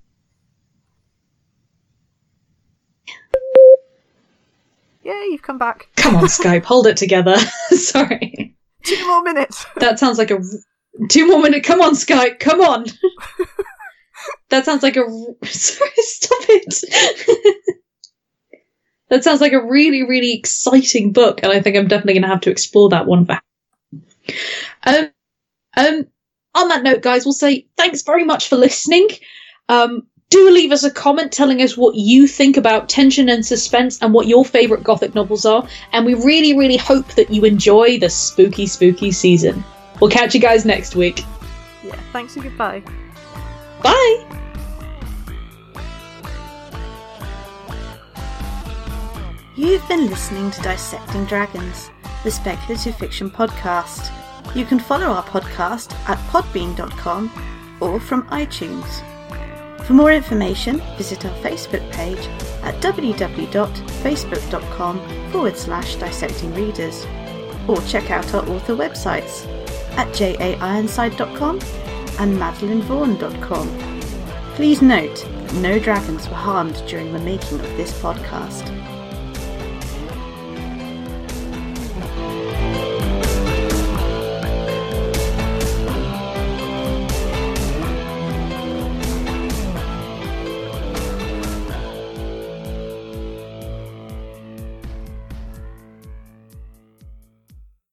Yay, you've come back. Come on, Skype, hold it together. Sorry. Two more minutes. That sounds like a... Two more minutes. Come on, Skype, come on. That sounds like a... Sorry, stop it. That sounds like a really, really exciting book, and I think I'm definitely going to have to explore that one. For... Um, um, on that note, guys, we'll say thanks very much for listening. Um, do leave us a comment telling us what you think about tension and suspense and what your favourite Gothic novels are, and we really, really hope that you enjoy the spooky, spooky season. We'll catch you guys next week. Yeah, thanks and goodbye. Bye! You've been listening to Dissecting Dragons, the speculative fiction podcast. You can follow our podcast at podbean dot com or from iTunes. For more information, visit our Facebook page at www.facebook.com forward slash dissecting readers, or check out our author websites at j a ironside dot com and madeline vaughan dot com. Please note that no dragons were harmed during the making of this podcast.